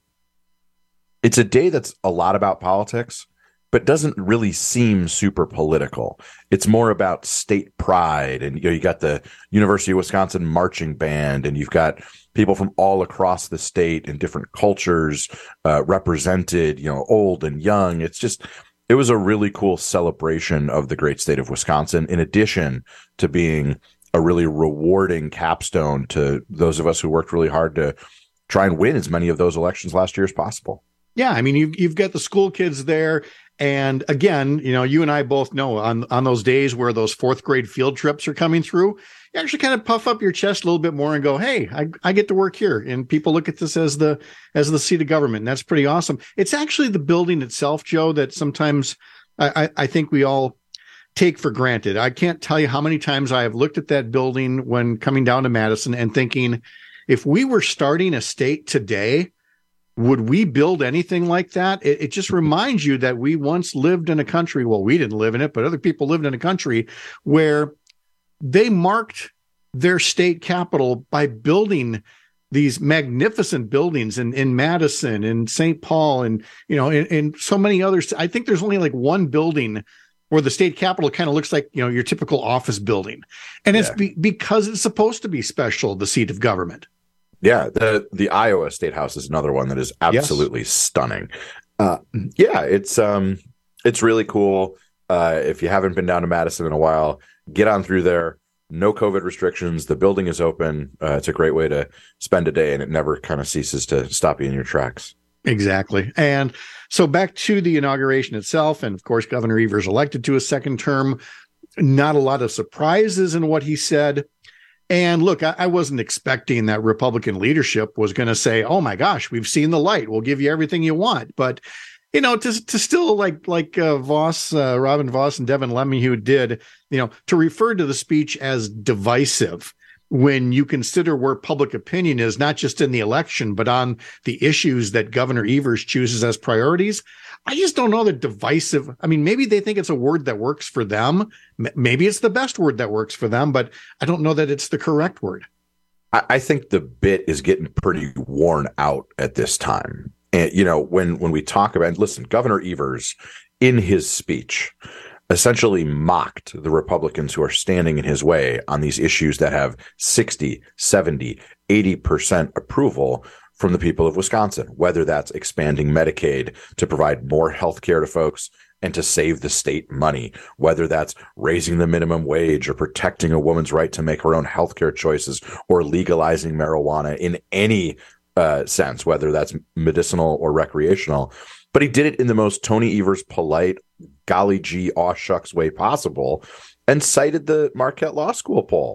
it's a day that's a lot about politics, but doesn't really seem super political. It's more about state pride. And you know, you got the University of Wisconsin marching band, and you've got people from all across the state and different cultures uh, represented, you know, old and young. It's just, it was a really cool celebration of the great state of Wisconsin, in addition to being a really rewarding capstone to those of us who worked really hard to try and win as many of those elections last year as possible. Yeah, I mean, you've, you've got the school kids there. And again, you know, you and I both know on, on those days where those fourth grade field trips are coming through, you actually kind of puff up your chest a little bit more and go, hey, I, I get to work here. And people look at this as the as the seat of government. And that's pretty awesome. It's actually the building itself, Joe, that sometimes I, I, I think we all take for granted. I can't tell you how many times I have looked at that building when coming down to Madison and thinking, if we were starting a state today, would we build anything like that? It, it just reminds you that we once lived in a country. Well, we didn't live in it, but other people lived in a country where they marked their state capital by building these magnificent buildings in, in Madison and Saint Paul and, you know, and, and so many others. I think there's only like one building where the state capitol kind of looks like, you know, your typical office building. And yeah. it's be, because it's supposed to be special, the seat of government. Yeah, the the Iowa State House is another one that is absolutely yes. stunning. Uh, yeah, it's um, it's really cool. Uh, if you haven't been down to Madison in a while, get on through there. No COVID restrictions. The building is open. Uh, it's a great way to spend a day, and it never kind of ceases to stop you in your tracks. Exactly. And so back to the inauguration itself, and of course, Governor Evers elected to a second term. Not a lot of surprises in what he said. And look, I, I wasn't expecting that Republican leadership was going to say, oh, my gosh, we've seen the light. We'll give you everything you want. But, you know, to, to still like like uh, Voss, uh, Robin Voss and Devin Lemieux did, you know, to refer to the speech as divisive when you consider where public opinion is, not just in the election, but on the issues that Governor Evers chooses as priorities. I just don't know that divisive. I mean, maybe they think it's a word that works for them. M- maybe it's the best word that works for them, but I don't know that it's the correct word. I, I think the bit is getting pretty worn out at this time. And, you know, when, when we talk about, listen, Governor Evers in his speech essentially mocked the Republicans who are standing in his way on these issues that have sixty, seventy, eighty percent approval from the people of Wisconsin, whether that's expanding Medicaid to provide more health care to folks and to save the state money, whether that's raising the minimum wage or protecting a woman's right to make her own health care choices or legalizing marijuana in any uh, sense, whether that's medicinal or recreational. But he did it in the most Tony Evers polite, golly gee, aw shucks way possible, and cited the Marquette Law School poll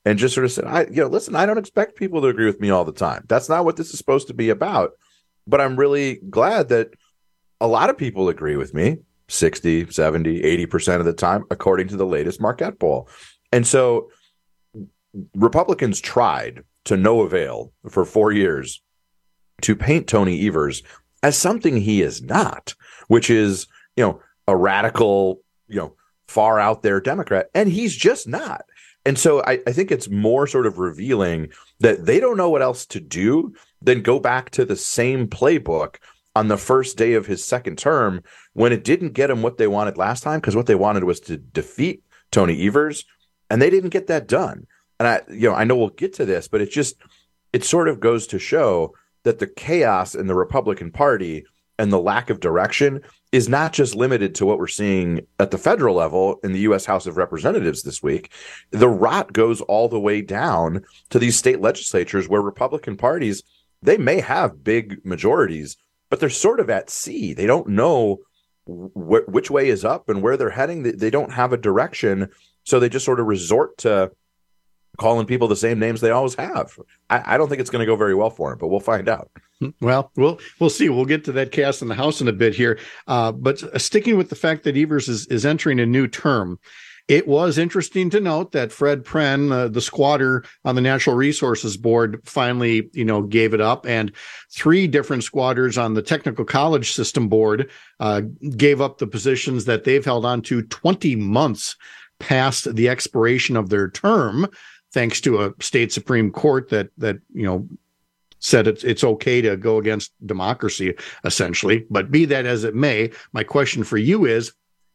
and just sort of said, I, you know, listen, I don't expect people to agree with me all the time. That's not what this is supposed to be about. But I'm really glad that a lot of people agree with me, sixty, seventy, eighty percent of the time, according to the latest Marquette poll. And so Republicans tried to no avail for four years to paint Tony Evers as something he is not, which is, you know, a radical, you know, far out there Democrat. And he's just not. And so I, I think it's more sort of revealing that they don't know what else to do than go back to the same playbook on the first day of his second term when it didn't get him what they wanted last time, because what they wanted was to defeat Tony Evers, and they didn't get that done. And I, you know, I know we'll get to this, but it just, it sort of goes to show that the chaos in the Republican Party and the lack of direction is not just limited to what we're seeing at the federal level in the U S House of Representatives this week. The rot goes all the way down to these state legislatures where Republican parties, they may have big majorities, but they're sort of at sea. They don't know wh- which way is up and where they're heading. They, they don't have a direction. So they just sort of resort to calling people the same names they always have. I, I don't think it's going to go very well for him, but we'll find out. Well, we'll we'll see. We'll get to that cast in the House in a bit here. Uh, but sticking with the fact that Evers is, is entering a new term, it was interesting to note that Fred Pren, uh, the squatter on the Natural Resources Board, finally, you know, gave it up, and three different squatters on the Technical College System Board uh, gave up the positions that they've held on to twenty months past the expiration of their term, thanks to a state Supreme Court that that you know said it's it's okay to go against democracy, essentially. But be that as it may, my question for you is: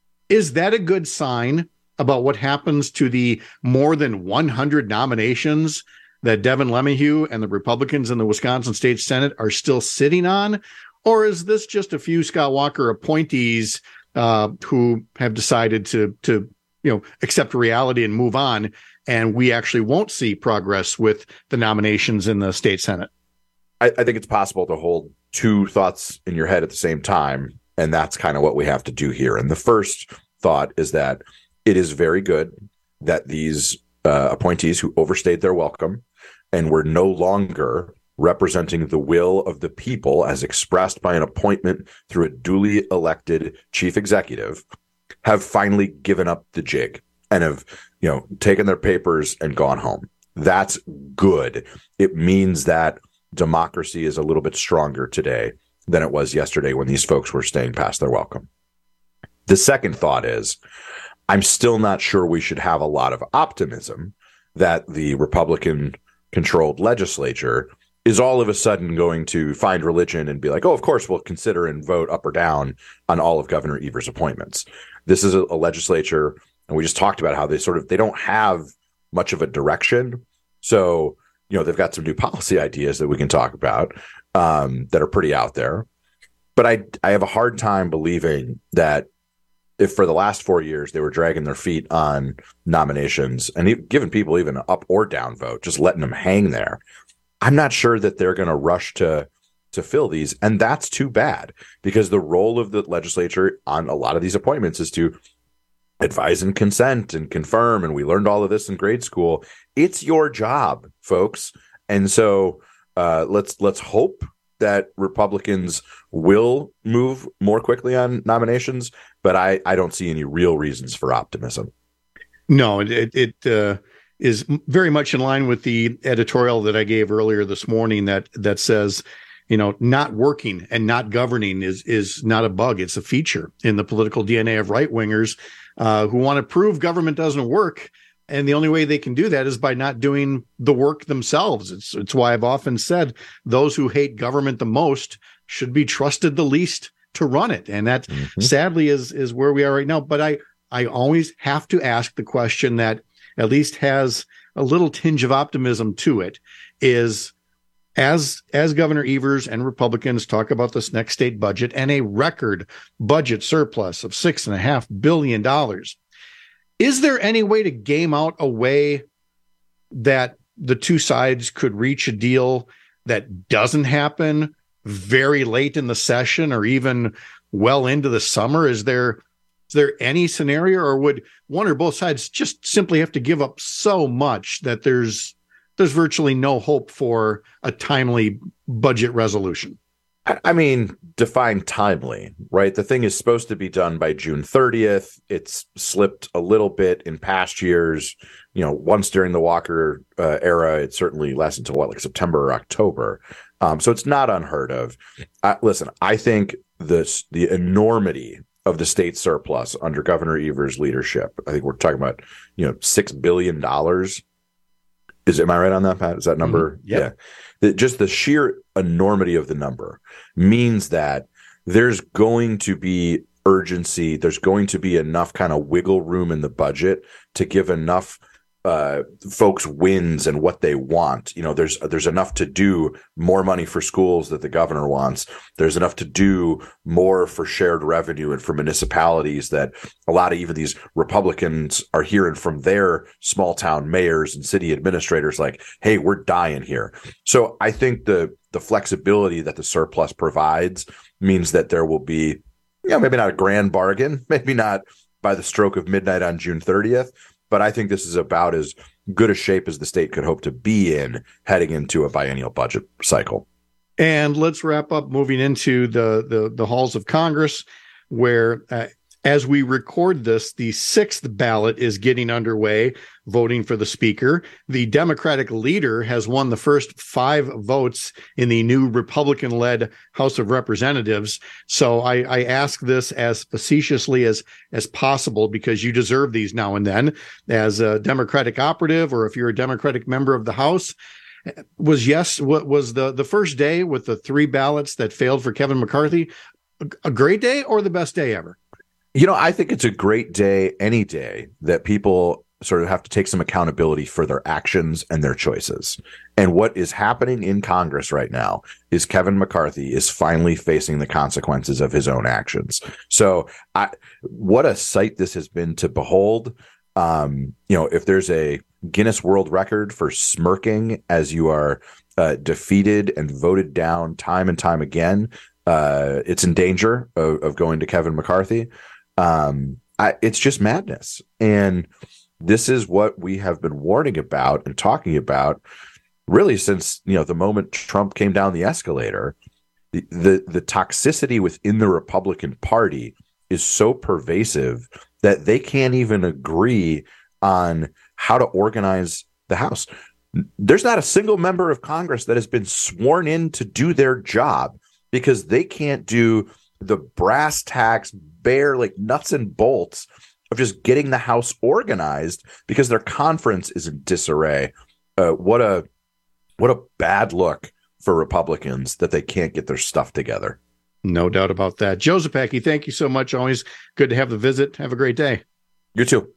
is that a good sign about what happens to the more than one hundred nominations that Devin LeMahieu and the Republicans in the Wisconsin State Senate are still sitting on? Or is this just a few Scott Walker appointees uh, who have decided to to you know accept reality and move on, and we actually won't see progress with the nominations in the state Senate? I, I think it's possible to hold two thoughts in your head at the same time, and that's kind of what we have to do here. And the first thought is that it is very good that these uh, appointees who overstayed their welcome and were no longer representing the will of the people as expressed by an appointment through a duly elected chief executive have finally given up the jig and have, you know, taken their papers and gone home. That's good. It means that democracy is a little bit stronger today than it was yesterday when these folks were staying past their welcome. The second thought is, I'm still not sure we should have a lot of optimism that the Republican-controlled legislature is all of a sudden going to find religion and be like, oh, of course, we'll consider and vote up or down on all of Governor Evers' appointments. This is a, a legislature, and we just talked about how they sort of, they don't have much of a direction. So, you know, they've got some new policy ideas that we can talk about um, that are pretty out there. But I, I have a hard time believing that if for the last four years they were dragging their feet on nominations and giving people even an up or down vote, just letting them hang there, I'm not sure that they're going to rush to to fill these. And that's too bad, because the role of the legislature on a lot of these appointments is to advise and consent and confirm. And we learned all of this in grade school. It's your job, folks. And so uh, let's let's hope that Republicans will move more quickly on nominations, but I, I don't see any real reasons for optimism. No, it it uh, is very much in line with the editorial that I gave earlier this morning that that says, you know, not working and not governing is is not a bug. It's a feature in the political D N A of right wingers uh, who want to prove government doesn't work. And the only way they can do that is by not doing the work themselves. It's it's why I've often said those who hate government the most should be trusted the least to run it. And that mm-hmm. sadly is is where we are right now. But I I always have to ask the question that at least has a little tinge of optimism to it, is as as Governor Evers and Republicans talk about this next state budget and a record budget surplus of six and a half billion dollars. Is there any way to game out a way that the two sides could reach a deal that doesn't happen very late in the session or even well into the summer? Is there Is there any scenario, or would one or both sides just simply have to give up so much that there's there's virtually no hope for a timely budget resolution? I mean, define timely, right? The thing is supposed to be done by June thirtieth. It's slipped a little bit in past years. You know, once during the Walker uh, era, it certainly lasted until what, like September or October. Um, so it's not unheard of. Uh, listen, I think this the enormity of the state surplus under Governor Evers' leadership. I think we're talking about, you know, six billion dollars. Is am I right on that, Pat? Is that number? Mm-hmm. Yep. Yeah. The, just the sheer enormity of the number means that there's going to be urgency. There's going to be enough kind of wiggle room in the budget to give enough uh, folks wins and what they want. You know, there's there's enough to do more money for schools that the governor wants. There's enough to do more for shared revenue and for municipalities that a lot of even these Republicans are hearing from their small town mayors and city administrators like, hey, we're dying here. So I think the the flexibility that the surplus provides means that there will be, you know, maybe not a grand bargain, maybe not by the stroke of midnight on June thirtieth, but I think this is about as good a shape as the state could hope to be in heading into a biennial budget cycle. And let's wrap up moving into the the, the halls of Congress, where uh, as we record this, the sixth ballot is getting underway, voting for the speaker. The Democratic leader has won the first five votes in the new Republican-led House of Representatives. So I, I ask this as facetiously as, as possible, because you deserve these now and then as a Democratic operative, or if you're a Democratic member of the House. Was yes, what was the, the first day with the three ballots that failed for Kevin McCarthy a, a great day or the best day ever? You know, I think it's a great day any day that people sort of have to take some accountability for their actions and their choices. And what is happening in Congress right now is Kevin McCarthy is finally facing the consequences of his own actions. So I, what a sight this has been to behold. Um, you know, if there's a Guinness World Record for smirking as you are uh, defeated and voted down time and time again, uh, it's in danger of, of going to Kevin McCarthy. Um, I, it's just madness. And this is what we have been warning about and talking about really since, you know, the moment Trump came down the escalator. The, the, the toxicity within the Republican Party is so pervasive that they can't even agree on how to organize the House. There's not a single member of Congress that has been sworn in to do their job because they can't do the brass tacks, bare like nuts and bolts of just getting the House organized because their conference is in disarray. Uh, what a what a bad look for Republicans that they can't get their stuff together. No doubt about that. Joe Zepecki, thank you so much. Always good to have the visit. Have a great day. You too.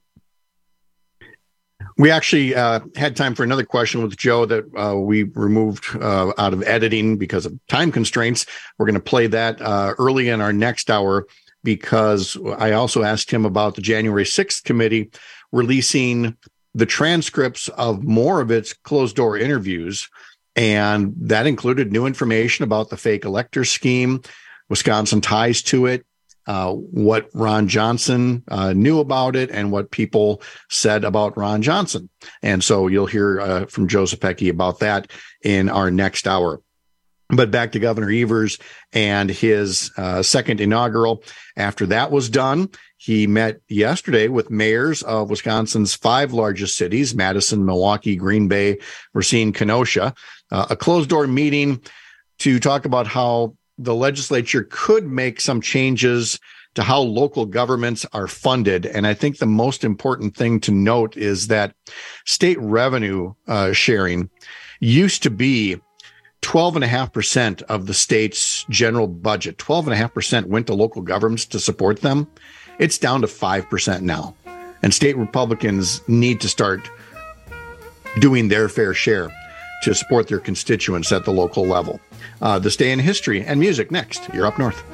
We actually uh, had time for another question with Joe that uh, we removed uh, out of editing because of time constraints. We're going to play that uh, early in our next hour, because I also asked him about the January sixth committee releasing the transcripts of more of its closed-door interviews, and that included new information about the fake elector scheme, Wisconsin ties to it, uh, what Ron Johnson uh, knew about it, and what people said about Ron Johnson. And so you'll hear uh, from Joe Zepecki about that in our next hour. But back to Governor Evers and his uh, second inaugural. After that was done, he met yesterday with mayors of Wisconsin's five largest cities, Madison, Milwaukee, Green Bay, Racine, Kenosha, uh, a closed-door meeting to talk about how the legislature could make some changes to how local governments are funded. And I think the most important thing to note is that state revenue uh, sharing used to be twelve and a half percent of the state's general budget. twelve and a half percent went to local governments to support them. It's down to five percent now. And state Republicans need to start doing their fair share to support their constituents at the local level. Uh, this day in history and music next. You're Up North.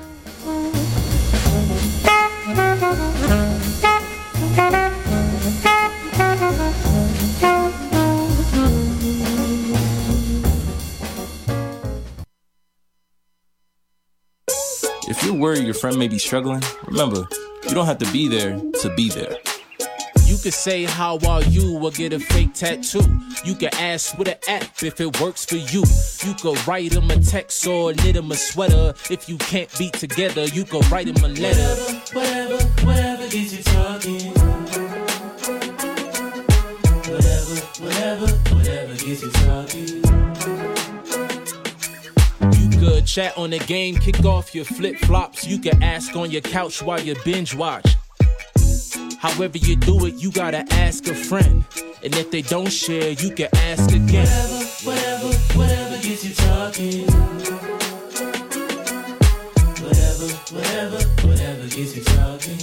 If you're worried your friend may be struggling, remember, You don't have to be there to be there. You could say how are you or get a fake tattoo. You could ask with an app if it works for you. You could write him a text or knit him a sweater. If you can't be together, you could write him a letter. Whatever, whatever, whatever gets you talking. Whatever, whatever, whatever gets you talking. You could chat on the game, kick off your flip-flops. You could ask on your couch while you binge watch. However you do it, you gotta ask a friend. And if they don't share, you can ask again. Whatever, whatever, whatever gets you talking. Whatever, whatever, whatever gets you talking.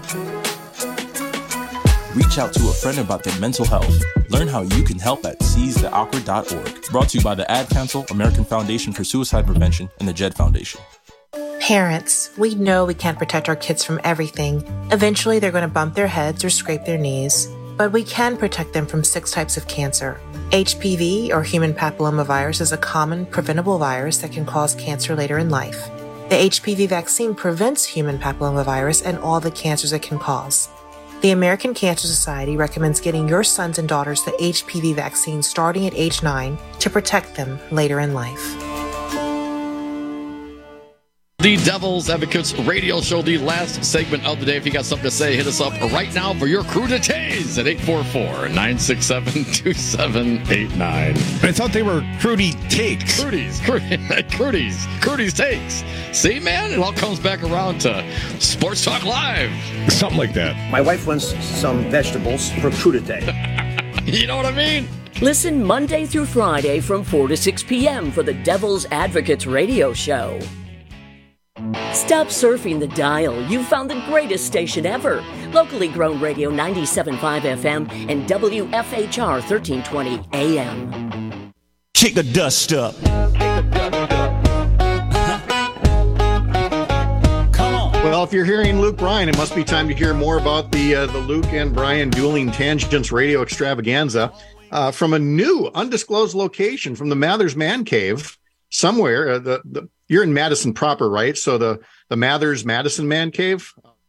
Reach out to a friend about their mental health. Learn how you can help at seize the awkward dot org. Brought to you by the Ad Council, American Foundation for Suicide Prevention, and the Jed Foundation. Parents, we know we can't protect our kids from everything. Eventually, they're going to bump their heads or scrape their knees. But we can protect them from six types of cancer. H P V, or human papillomavirus, is a common preventable virus that can cause cancer later in life. The H P V vaccine prevents human papillomavirus and all the cancers it can cause. The American Cancer Society recommends getting your sons and daughters the H P V vaccine starting at age nine to protect them later in life. The Devil's Advocates radio show, the last segment of the day. If you got something to say, hit us up right now for your crudités at eight four four, nine six seven, two seven eight nine. I thought they were Crudy Takes. Crudies, Crudies, Crudies Takes. See, man, it all comes back around to Sports Talk Live. Something like that. My wife wants some vegetables for crudité. You know what I mean? Listen Monday through Friday from four to six p.m. for the Devil's Advocates radio show. Stop surfing the dial. You've found the greatest station ever. Locally grown radio ninety-seven point five F M and W F H R thirteen twenty A M. Kick the dust up. Well, if you're hearing Luke Bryan, it must be time to hear more about the uh, the Luke and Bryan Dueling Tangents radio extravaganza uh, from a new undisclosed location from the Mathers Man Cave somewhere. Uh, the, the You're in Madison proper, right? So the, the Mathers Madison Man Cave?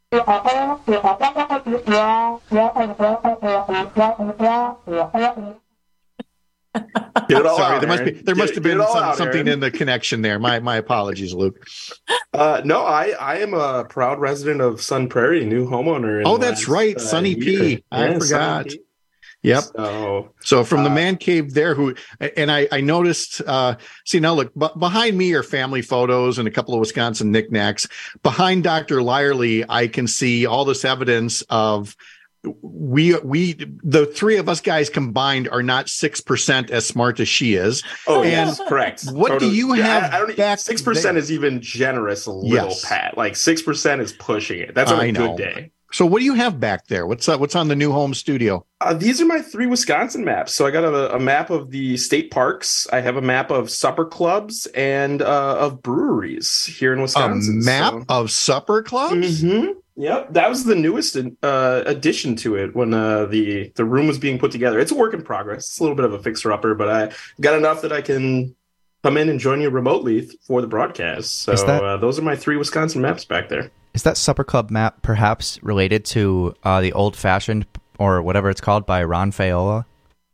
Sorry, there must be there must have been some, something in the connection there. My my apologies, Luke. Uh, no, I, I am a proud resident of Sun Prairie, new homeowner. Oh, that's last, right, uh, Sunny P. I yeah, forgot. P. Yep. So, so from the uh, man cave there, who and I, I noticed. Uh, see now, look b- behind me are family photos and a couple of Wisconsin knickknacks. Behind Doctor Lyerly, I can see all this evidence of we we the three of us guys combined are not six percent as smart as she is. Oh, and yes, correct. What totally. do you have? Yeah, I, I don't, back six percent is even generous. A little yes. pat, like six percent is pushing it. That's on a good day. So what do you have back there? What's uh, what's on the new home studio? Uh, these are my three Wisconsin maps. So I got a, a map of the state parks. I have a map of supper clubs and uh, of breweries here in Wisconsin. A map so. of supper clubs? Mm-hmm. Yep, that was the newest uh, addition to it when uh, the the room was being put together. It's a work in progress. It's a little bit of a fixer-upper, but I got enough that I can come in and join you remotely for the broadcast. So that- uh, those are my three Wisconsin maps back there. Is that supper club map perhaps related to uh, the Old Fashioned or whatever it's called by Ron Faiola?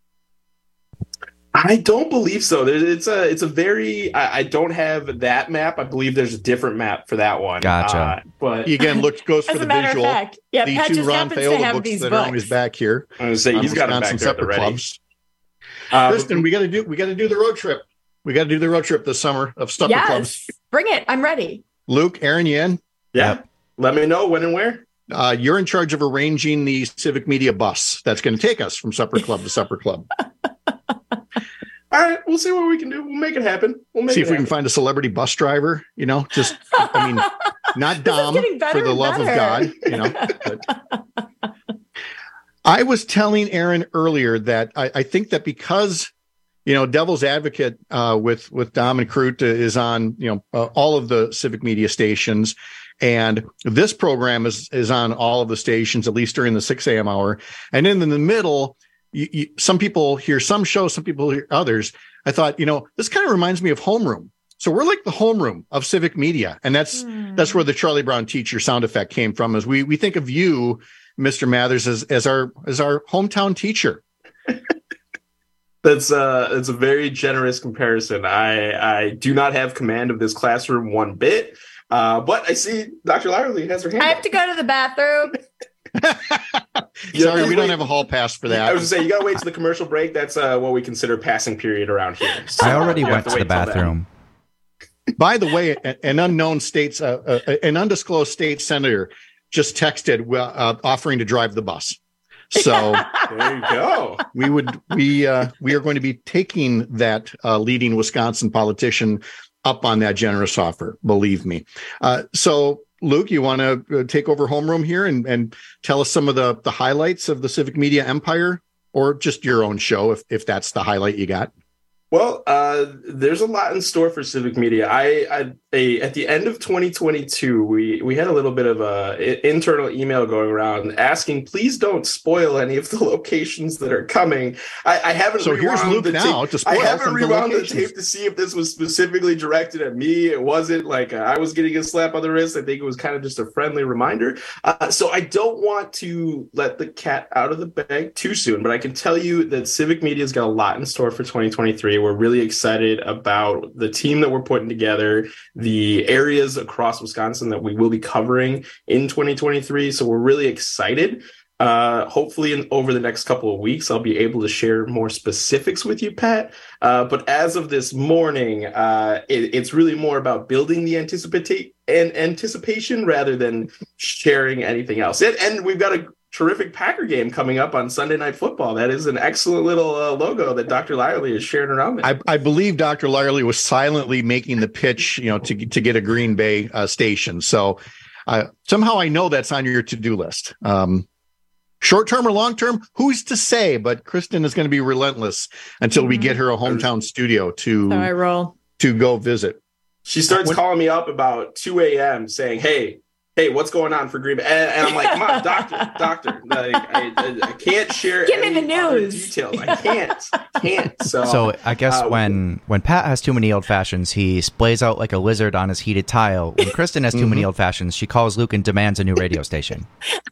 I don't believe so. It's a it's a very I, I don't have that map. I believe there's a different map for that one. Gotcha. Uh, but again, look goes for the visual. Fact, yeah, the Pat two just Ron Faiola books that books. are always back here. I was going to say he's got them back there already. Clubs. Uh, Kristen, we got to do we got to do the road trip. We got to do the road trip this summer of supper yes. clubs. Bring it. I'm ready. Luke, Aaron, you in? Yeah. Yep. Let me know when and where. Uh, you're in charge of arranging the Civic Media bus that's going to take us from Supper Club to Supper Club. All right, we'll see what we can do. We'll make it happen. We'll make see it if we happen. can find a celebrity bus driver. You know, just I mean, not Dom for the love better. of God. You know. But I was telling Aaron earlier that I, I think that because you know Devil's Advocate uh, with with Dom and Crute is on you know uh, all of the Civic Media stations. And this program is is on all of the stations, at least during the six a.m. hour. And then in the middle, you, you, some people hear some shows, some people hear others. I thought, you know, this kind of reminds me of Homeroom. So we're like the homeroom of civic media. And that's Mm. that's where the Charlie Brown teacher sound effect came from, is we we think of you, Mister Mathers, as as our as our hometown teacher. That's uh, it's a very generous comparison. I I do not have command of this classroom one bit, uh, but I see Doctor Lyerly has her hand I up. have to go to the bathroom. Sorry, we don't have a hall pass for that. I was just saying, you gotta wait to the commercial break. That's uh, what we consider passing period around here. So I already you have went to the wait till then. bathroom. By the way, a- an unknown states, uh, uh, an undisclosed state senator just texted uh, offering to drive the bus. So there you go. We would we uh, we are going to be taking that uh, leading Wisconsin politician up on that generous offer. Believe me. Uh, so, Luke, you want to take over homeroom here and and tell us some of the the highlights of the civic media empire, or just your own show, if if that's the highlight you got. Well, uh, there's a lot in store for civic media. I, I a, at the end of twenty twenty-two, we we had a little bit of a i- internal email going around asking, please don't spoil any of the locations that are coming. I, I haven't. So here's rewound Luke the now tape. to spoil I haven't some of the rewound the locations. tape to see if this was specifically directed at me. It wasn't like uh, I was getting a slap on the wrist. I think it was kind of just a friendly reminder. Uh, so I don't want to let the cat out of the bag too soon, but I can tell you that civic media's got a lot in store for twenty twenty-three. We're really excited about the team that we're putting together, the areas across Wisconsin that we will be covering in twenty twenty-three. So we're really excited. Uh, hopefully in, over the next couple of weeks, I'll be able to share more specifics with you, Pat. Uh, but as of this morning, uh, it, it's really more about building the anticipate and anticipation rather than sharing anything else. And, and we've got a terrific Packer game coming up on Sunday Night Football. That is an excellent little uh, logo that Doctor Lyerly is sharing around there. I, I believe Doctor Lyerly was silently making the pitch, you know, to to get a Green Bay uh, station. So uh, somehow I know that's on your to-do list. Um, short term or long term, who's to say? But Kristen is going to be relentless until we get her a hometown studio to So I roll. to go visit. She starts When- calling me up about two a.m. saying, hey, hey, what's going on for Green Bay? And, and I'm like, come on, doctor, doctor. Like, I, I, I can't share Give me any the other news. details. I can't. Can't. So, So I guess uh, when when Pat has too many old fashions, he splays out like a lizard on his heated tile. When Kristen has too many old fashions, she calls Luke and demands a new radio station.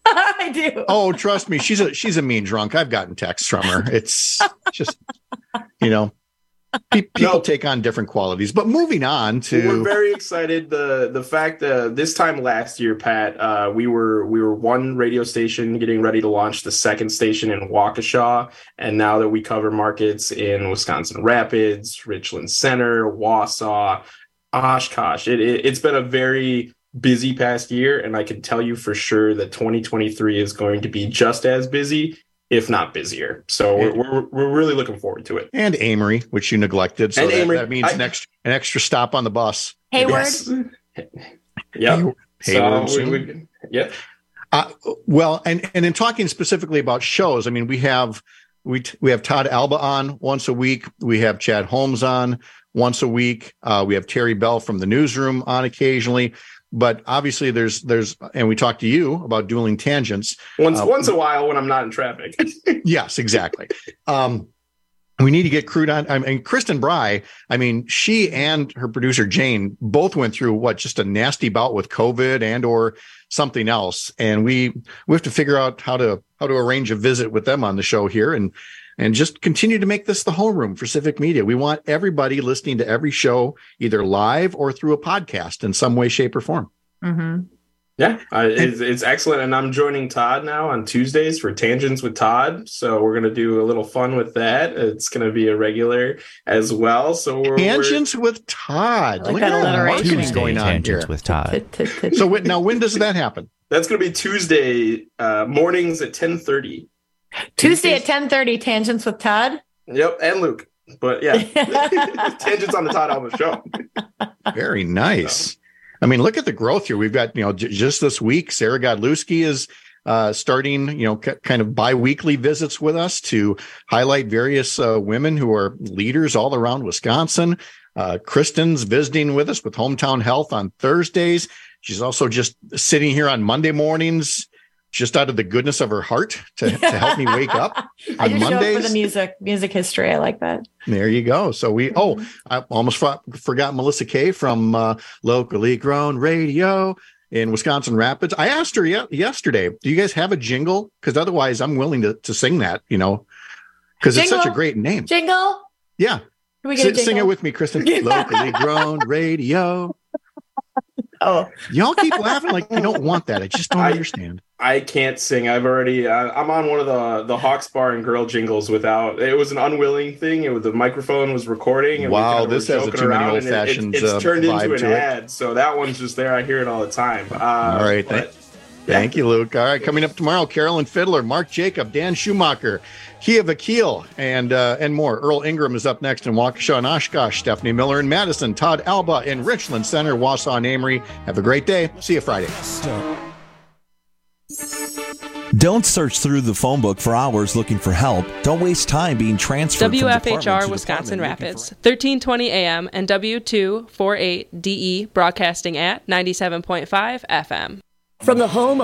I do. Oh, trust me, she's a she's a mean drunk. I've gotten texts from her. It's just, you know, pe- people No. take on different qualities. But moving on to We're very excited. The the fact that this time last year, Pat, uh, we were we were one radio station getting ready to launch the second station in Waukesha, and now that we cover markets in Wisconsin Rapids, Richland Center, Wausau, Oshkosh, it, it it's been a very busy past year, and I can tell you for sure that twenty twenty-three is going to be just as busy, if not busier. So we're we're, we're really looking forward to it. and Amory, which you neglected. So And that, Amory. that means I- an extra an extra stop on the bus. Hayward. Yes. Yep. Hayward So soon. we, we, yep. Uh, well, and and in talking specifically about shows, I mean, we have we we have Todd Alba on once a week. We have Chad Holmes on once a week. Uh, we have Terry Bell from the newsroom on occasionally. But obviously, there's there's and we talked to you about Dueling Tangents Once Uh, once a while when I'm not in traffic. Yes, exactly. um, we need to get crude on. I mean, Kristen Bry, I mean, she and her producer Jane both went through what, just a nasty bout with COVID and or something else. And we we have to figure out how to how to arrange a visit with them on the show here and and just continue to make this the homeroom for civic media. We want everybody listening to every show, either live or through a podcast in some way, shape, or form. Mm-hmm. Yeah, uh, it's, it's excellent. And I'm joining Todd now on Tuesdays for Tangents with Todd. So we're going to do a little fun with that. It's going to be a regular as well. So we're Tangents with Todd. I like Look that at all the alliteration. marketing going on Tangents here. with Todd. So when, now, when does that happen? That's going to be Tuesday uh, mornings at ten thirty. Tuesday at ten thirty, Tangents with Todd. Yep, and Luke. But yeah, Tangents on the Todd Alba Show. Very nice. I mean, look at the growth here. We've got, you know, j- just this week, Sarah Godlewski is uh, starting, you know, c- kind of bi-weekly visits with us to highlight various uh, women who are leaders all around Wisconsin. Uh, Kristen's visiting with us with Hometown Health on Thursdays. She's also just sitting here on Monday mornings just out of the goodness of her heart to, to help me wake up I on just show up Mondays. for the music, music history. I like that. There you go. So we, oh, I almost for, forgot Melissa Kay from uh, Locally Grown Radio in Wisconsin Rapids. I asked her ye- yesterday, do you guys have a jingle? Because otherwise I'm willing to, to sing that, you know, because it's such a great name. Jingle. Yeah. Can we get a S- sing it jingle? with me, Kristen. Locally Grown Radio. Oh, y'all keep laughing like you don't want that. I just don't I, understand. I can't sing. I've already. Uh, I'm on one of the the Hawks Bar and Grill jingles without. It was an unwilling thing. It was the microphone was recording. And Wow, we kind of this were has a joking too many around, old and it- fashions. It, it's uh, turned into vibe an to it. ad, so that one's just there. I hear it all the time. Uh, All right, but, thank, thank you, Luke. All right, coming up tomorrow, Carolyn Fiddler, Mark Jacob, Dan Schumacher, Kia Vakil, and uh, and more. Earl Ingram is up next in Waukesha and Oshkosh. Stephanie Miller in Madison. Todd Alba in Richland Center, Wausau and Amory. Have a great day. See you Friday. Don't search through the phone book for hours looking for help. Don't waste time being transferred W F H from R department to Wisconsin department Rapids, thirteen twenty A M and W two forty-eight D E, broadcasting at ninety-seven point five F M. From the home